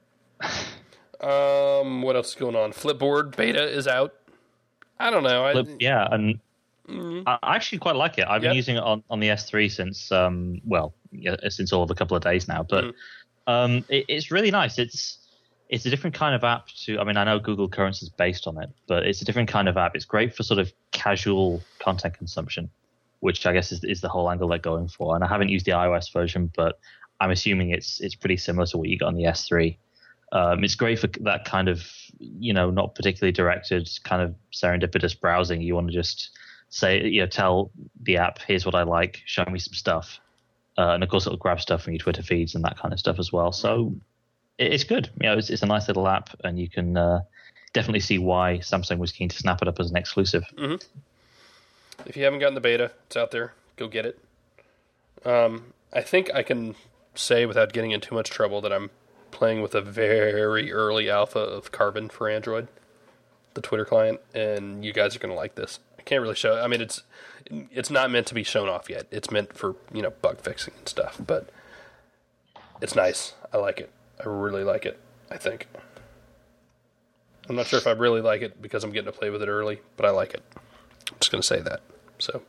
What else is going on? Flipboard beta is out. I don't know. And I actually quite like it. I've been using it on the S3 since since all of a couple of days now. But it's really nice. It's a different kind of app to. I mean, I know Google Currents is based on it, but it's a different kind of app. It's great for sort of casual content consumption, which I guess is the whole angle they're going for. And I haven't used the iOS version, but I'm assuming it's pretty similar to what you got on the S3. It's great for that kind of, not particularly directed kind of serendipitous browsing. You want to just say, tell the app, here's what I like, show me some stuff. And of course it'll grab stuff from your Twitter feeds and that kind of stuff as well. So it's good. It's a nice little app, and you can definitely see why Samsung was keen to snap it up as an exclusive. Mm-hmm. If you haven't gotten the beta, it's out there. Go get it. I think I can say without getting in too much trouble that I'm playing with a very early alpha of Carbon for Android, the Twitter client, and you guys are going to like this. I can't really show. I mean, it's not meant to be shown off yet. It's meant for bug fixing and stuff, but it's nice. I like it. I really like it. I think. I'm not sure if I really like it because I'm getting to play with it early, but I like it. I'm just going to say that. So,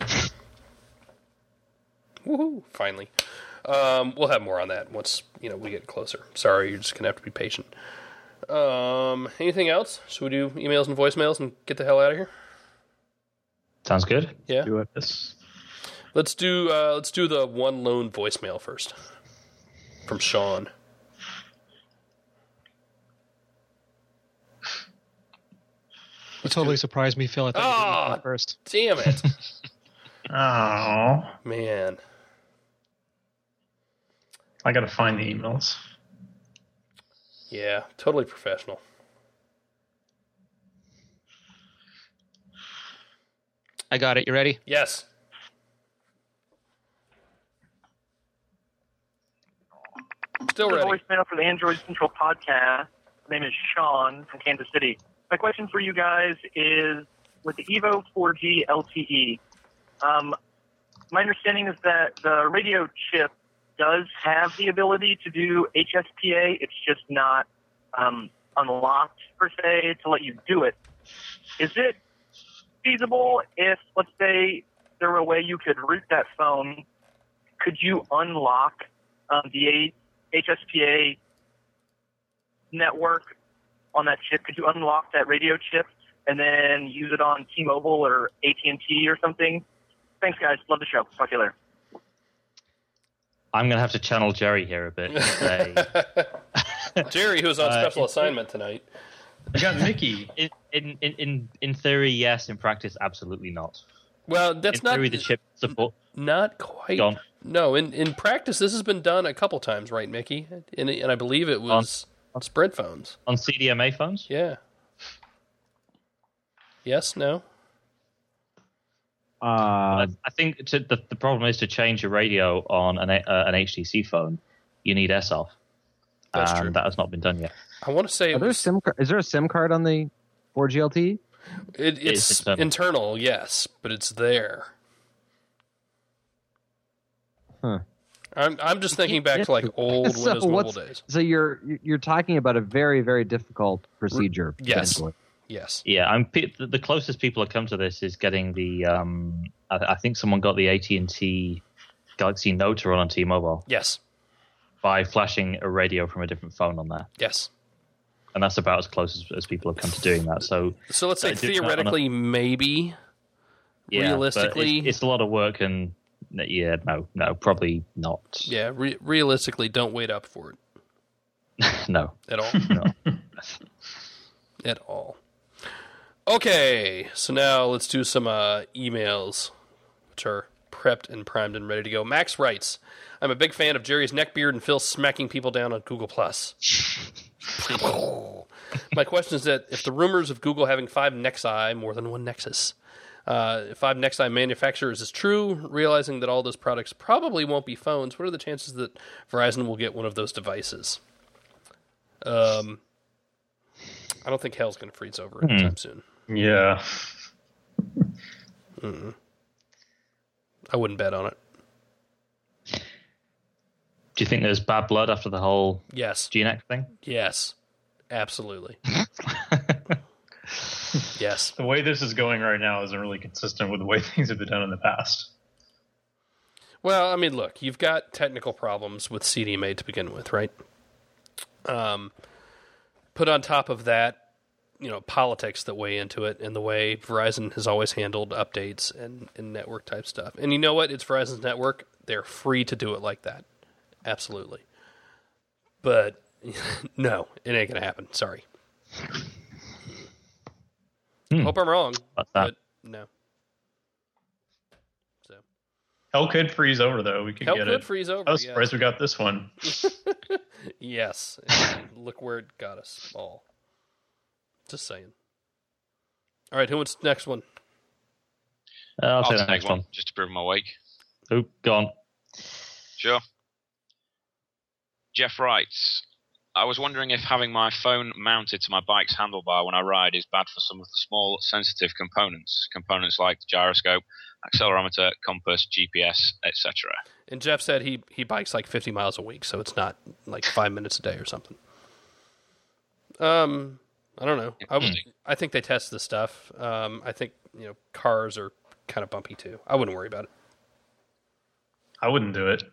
woohoo! Finally. We'll have more on that once we get closer. Sorry, you're just gonna have to be patient. Anything else? Should we do emails and voicemails and get the hell out of here? Sounds good. Yeah. Do it. Let's do the one lone voicemail first from Sean. It totally surprised me, Phil. I thought you did first. Damn it! Oh man. I gotta find the emails. Yeah, totally professional. I got it. You ready? Yes. Still ready. Voicemail for the Android Central podcast. My name is Sean from Kansas City. My question for you guys is, with the Evo 4G LTE, my understanding is that the radio chip does have the ability to do HSPA. It's just not unlocked, per se, to let you do it. Is it feasible if, let's say, there were a way you could root that phone? Could you unlock the HSPA network on that chip? Could you unlock that radio chip and then use it on T-Mobile or AT&T or something? Thanks, guys. Love the show. Talk to you later. I'm going to have to channel Jerry here a bit. Jerry, who's on special assignment tonight. I got Mickey. In theory, yes. In practice, absolutely not. Well, that's not... In theory, the chip support... Not quite. Gone. No, in practice, this has been done a couple times, right, Mickey? And I believe it was on Sprint phones. On CDMA phones? Yeah. Yes, no? I think the problem is to change a radio on an HTC phone, you need SOF. That's true. That has not been done yet. I want to say... Is there a SIM card on the 4G LTE? It's internal, yes, but it's there. Huh. I'm just thinking back to like old Windows Mobile days. So you're talking about a very, very difficult procedure. Yes. Yes. Yeah, the closest people have come to this is getting the. I think someone got the AT&T Galaxy Note to run on T-Mobile. Yes. By flashing a radio from a different phone on there. Yes. And that's about as close as people have come to doing that. So let's say theoretically, maybe. Yeah, realistically, it's a lot of work, and yeah, no, probably not. Yeah, realistically, don't wait up for it. No, at all. No, at all. Okay, so now let's do some emails, which are prepped and primed and ready to go. Max writes, "I'm a big fan of Jerry's neckbeard and Phil smacking people down on Google+. My question is that if the rumors of Google having 5 Nexi, more than one Nexus, 5 Nexi manufacturers is true, realizing that all those products probably won't be phones, what are the chances that Verizon will get one of those devices?" I don't think hell's going to freeze over anytime soon. Yeah. I wouldn't bet on it. Do you think there's bad blood after the whole GNX thing? Yes, absolutely. Yes. The way this is going right now isn't really consistent with the way things have been done in the past. Well, I mean, look, you've got technical problems with CDMA to begin with, right? Put on top of that, politics that weigh into it, and the way Verizon has always handled updates and network type stuff. And you know what? It's Verizon's network. They're free to do it like that. Absolutely. But no, it ain't going to happen. Sorry. Hope I'm wrong, but no. So hell could freeze over, though. We could hell get could it. freeze over. I was surprised we got this one. Yes. And look where it got us all. Just saying. All right, who wants the next one? I'll take the next one. Just to prove I'm awake. Oh, go on. Sure. Jeff writes, "I was wondering if having my phone mounted to my bike's handlebar when I ride is bad for some of the small, sensitive components. Components like the gyroscope, accelerometer, compass, GPS, etc." And Jeff said he bikes like 50 miles a week, so it's not like 5 minutes a day or something. I don't know. I think they test this stuff. I think cars are kind of bumpy too. I wouldn't worry about it. I wouldn't do it.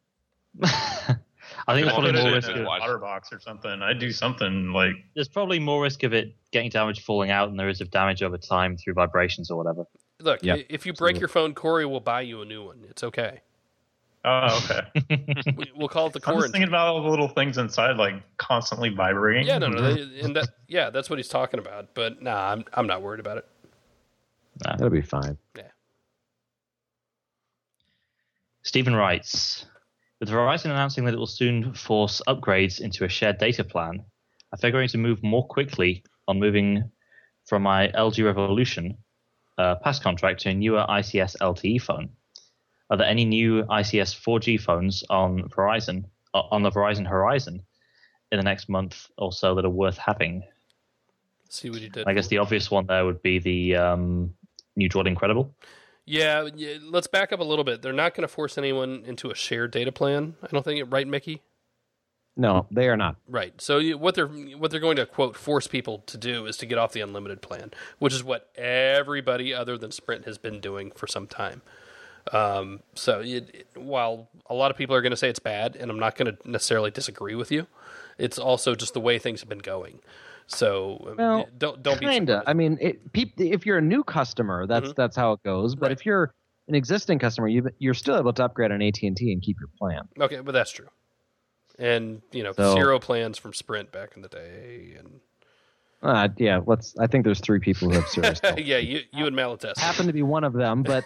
I think there's probably more risk of a water box or something. I'd do something like. There's probably more risk of it getting damaged, falling out, than there is of damage over time through vibrations or whatever. Look, if you break your phone, Corey will buy you a new one. It's okay. Oh, okay. We'll call it the core. I'm just thinking about all the little things inside, like constantly vibrating. Yeah, no, and that's what he's talking about. But nah, I'm not worried about it. Nah. That'll be fine. Yeah. Stephen writes, "With Verizon announcing that it will soon force upgrades into a shared data plan, I figure I need to move more quickly on moving from my LG Revolution past contract to a newer ICS LTE phone. Are there any new ICS 4G phones on the Verizon Horizon in the next month or so that are worth having?" See what you did. I guess the obvious one there would be the new Droid Incredible. Yeah, let's back up a little bit. They're not going to force anyone into a shared data plan. I don't think, right, Mickey? No, they are not. Right. So what they're going to, quote, force people to do is to get off the unlimited plan, which is what everybody other than Sprint has been doing for some time. While a lot of people are going to say it's bad, and I'm not going to necessarily disagree with you, it's also just the way things have been going. So don't be kinda. I mean, if you're a new customer, that's how it goes. But if you're an existing customer, you're still able to upgrade on AT&T and keep your plan. Okay, but that's true. And zero plans from Sprint back in the day, and yeah, I think there's 3 people who have serious. Yeah, you and Malatest happen to be one of them, but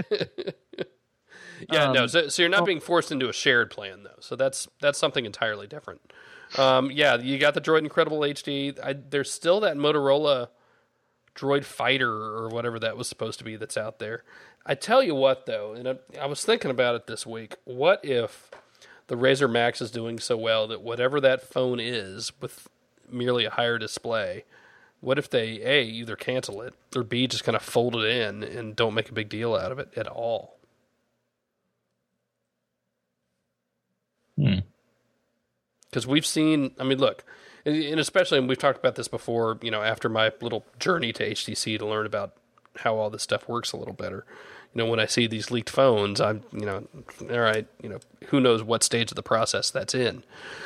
yeah, no. So you're not being forced into a shared plan though. So that's something entirely different. Yeah, you got the Droid Incredible HD. There's still that Motorola Droid Fighter or whatever that was supposed to be that's out there. I tell you what though, and I was thinking about it this week. What if the Razer Max is doing so well that whatever that phone is with merely a higher display, what if they A, either cancel it, or B, just kind of fold it in and don't make a big deal out of it at all? Because we've seen, I mean, look, and especially, and we've talked about this before, after my little journey to HTC to learn about how all this stuff works a little better. When I see these leaked phones, I'm, all right, who knows what stage of the process that's in.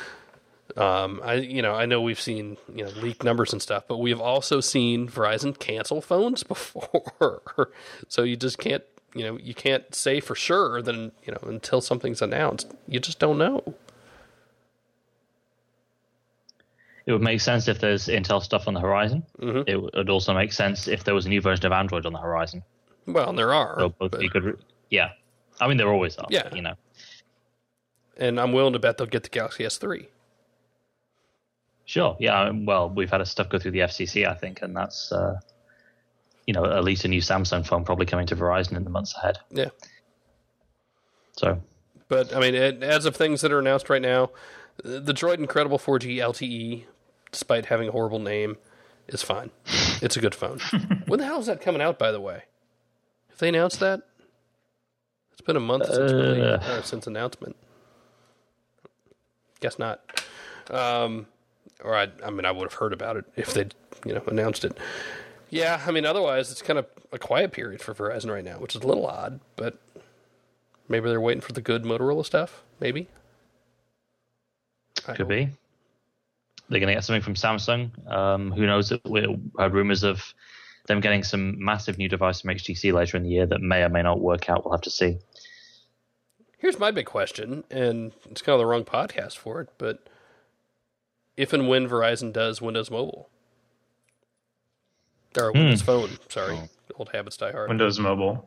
I know we've seen, leaked numbers and stuff, but we've also seen Verizon cancel phones before. So you just can't, you can't say for sure that, until something's announced, you just don't know. It would make sense if there's Intel stuff on the horizon. Mm-hmm. It would also make sense if there was a new version of Android on the horizon. Well, there are. So yeah. I mean, there always are. Yeah. And I'm willing to bet they'll get the Galaxy S3. Sure. Yeah. Well, we've had stuff go through the FCC, I think, and that's, at least a new Samsung phone probably coming to Verizon in the months ahead. Yeah. So. But, I mean, as of things that are announced right now, the Droid Incredible 4G LTE, despite having a horrible name, is fine. It's a good phone. When the hell is that coming out, by the way? Have they announced that? It's been a month since announcement. Guess not. Or I would have heard about it if they'd, announced it. Yeah, I mean, otherwise it's kind of a quiet period for Verizon right now, which is a little odd, but maybe they're waiting for the good Motorola stuff. Maybe. Could be. They're going to get something from Samsung. Who knows? We heard rumors of them getting some massive new device from HTC later in the year that may or may not work out. We'll have to see. Here's my big question, and it's kind of the wrong podcast for it, but if and when Verizon does Windows Mobile, or Windows Phone, sorry, old habits die hard. Windows Mobile.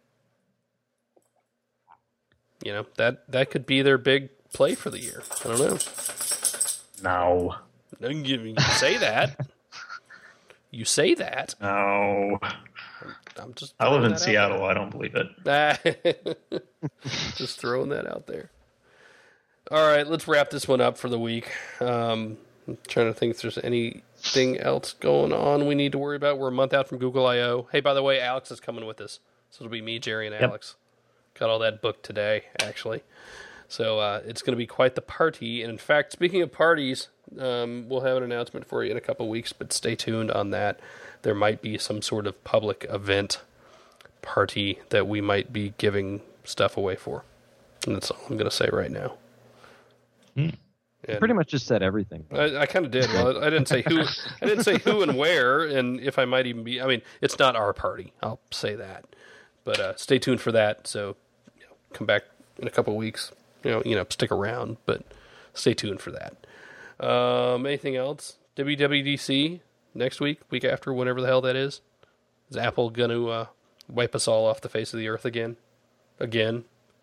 That could be their big play for the year. I don't know. No. You say that. You say that. No. I live in Seattle. I don't believe it. Just throwing that out there. All right, let's wrap this one up for the week. I'm trying to think if there's anything else going on we need to worry about. We're a month out from Google I/O. Hey, by the way, Alex is coming with us. So it'll be me, Jerry, and Alex. Got all that booked today, actually. So it's going to be quite the party. And in fact, speaking of parties, we'll have an announcement for you in a couple of weeks, but stay tuned on that. There might be some sort of public event party that we might be giving stuff away for. And that's all I'm going to say right now. You pretty much just said everything. I kind of did. Well, I didn't say who. I didn't say who and where, and if I might even be. I mean, it's not our party. I'll say that. But stay tuned for that. So come back in a couple of weeks. Stick around, but stay tuned for that. Anything else? WWDC next week, week after, whenever the hell that is. Is Apple going to wipe us all off the face of the earth again? Again?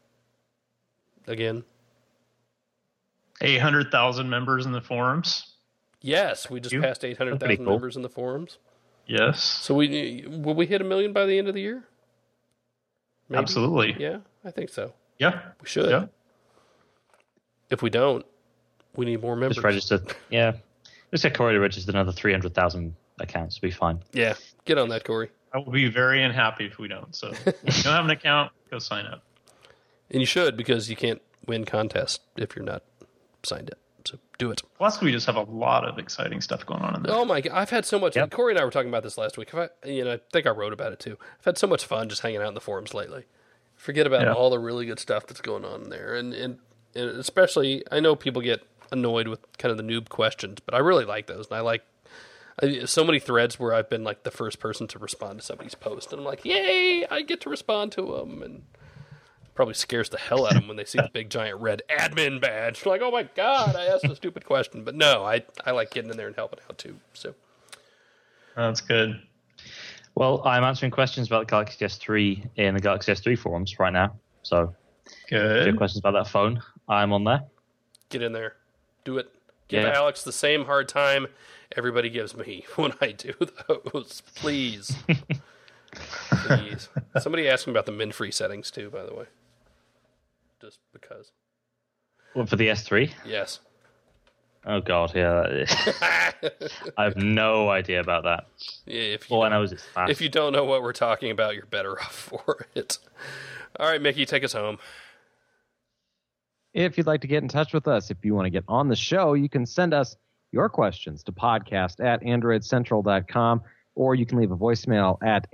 800,000 members in the forums. Yes, we just passed 800,000 members in the forums. Yes. So will we hit 1 million by the end of the year? Maybe? Absolutely. Yeah, I think so. Yeah. We should. Yeah. If we don't, we need more members. Just register. Yeah. Just get Corey to register another 300,000 accounts. We'll be fine. Yeah. Get on that, Corey. I will be very unhappy if we don't. So if you don't have an account, go sign up. And you should, because you can't win contests if you're not signed up. So do it. Plus, we just have a lot of exciting stuff going on in there. Oh my God. I've had so much. Yep. Corey and I were talking about this last week. I think I wrote about it too. I've had so much fun just hanging out in the forums lately. Forget about all the really good stuff that's going on in there. And especially, I know people get annoyed with kind of the noob questions, but I really like those. And I like so many threads where I've been like the first person to respond to somebody's post. And I'm like, yay, I get to respond to them. And probably scares the hell out of them when they see the big giant red admin badge. They're like, oh my God, I asked a stupid question. But no, I like getting in there and helping out too. So that's good. Well, I'm answering questions about the Galaxy S3 in the Galaxy S3 forums right now. So good. If you have questions about that phone, I'm on there. Get in there. Do it. Give Alex the same hard time everybody gives me when I do those. Please. Please. Somebody asked me about the min-free settings too, by the way. Just because. What, for the S3? Yes. Oh, God, yeah. I have no idea about that. Yeah, all I know is it's fast. If you don't know what we're talking about, you're better off for it. All right, Mickey, take us home. If you'd like to get in touch with us, if you want to get on the show, you can send us your questions to podcast@androidcentral.com, or you can leave a voicemail at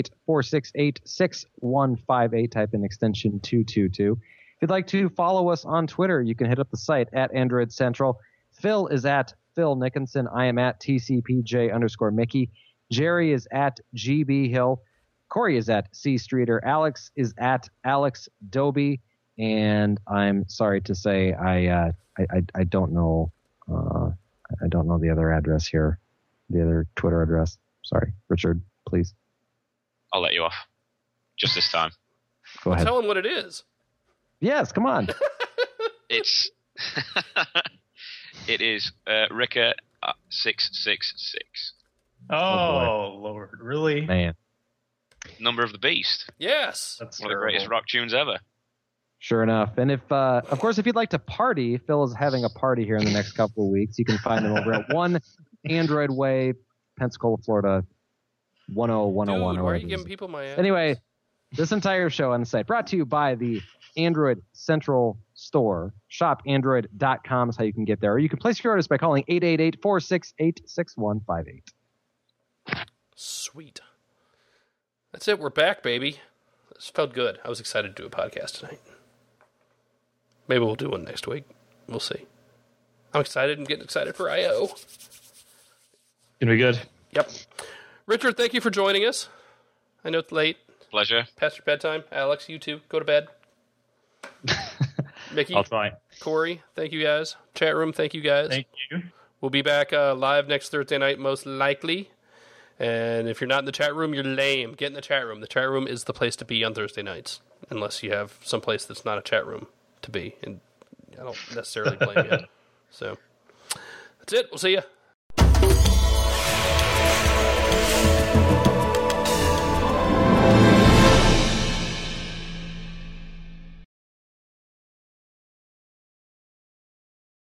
888-468-6158. Type in extension 222. If you'd like to follow us on Twitter, you can hit up the site at Android Central. Phil is at Phil Nickinson. I am at TCPJ_Mickey. Jerry is at GB Hill. Corey is at C Streeter. Alex is at Alex Doby. And I'm sorry to say I don't know I don't know the other address here, the other Twitter address. Sorry, Richard, please. I'll let you off. Just this time. Go ahead. Tell him what it is. Yes, come on. It is Ricka 666. Oh Lord, really? Man. Number of the Beast. Yes. That's one of the greatest rock tunes ever. Sure enough. And if, of course, if you'd like to party, Phil is having a party here in the next couple of weeks. You can find him over at 1 Android Way, Pensacola, Florida, 10101. Dude, or why are you giving people my address? Anyway, this entire show on the site brought to you by the Android Central Store. ShopAndroid.com is how you can get there. Or you can place your orders by calling 888-468-6158. Sweet. That's it. We're back, baby. This felt good. I was excited to do a podcast tonight. Maybe we'll do one next week. We'll see. I'm excited and getting excited for I.O. Gonna be good. Yep. Richard, thank you for joining us. I know it's late. Pleasure. Past your bedtime. Alex, you too. Go to bed. Mickey. I'll try. Corey, thank you guys. Chat room, thank you guys. Thank you. We'll be back live next Thursday night, most likely. And if you're not in the chat room, you're lame. Get in the chat room. The chat room is the place to be on Thursday nights, unless you have some place that's not a chat room to be. And I don't necessarily blame you. So that's it. We'll see you.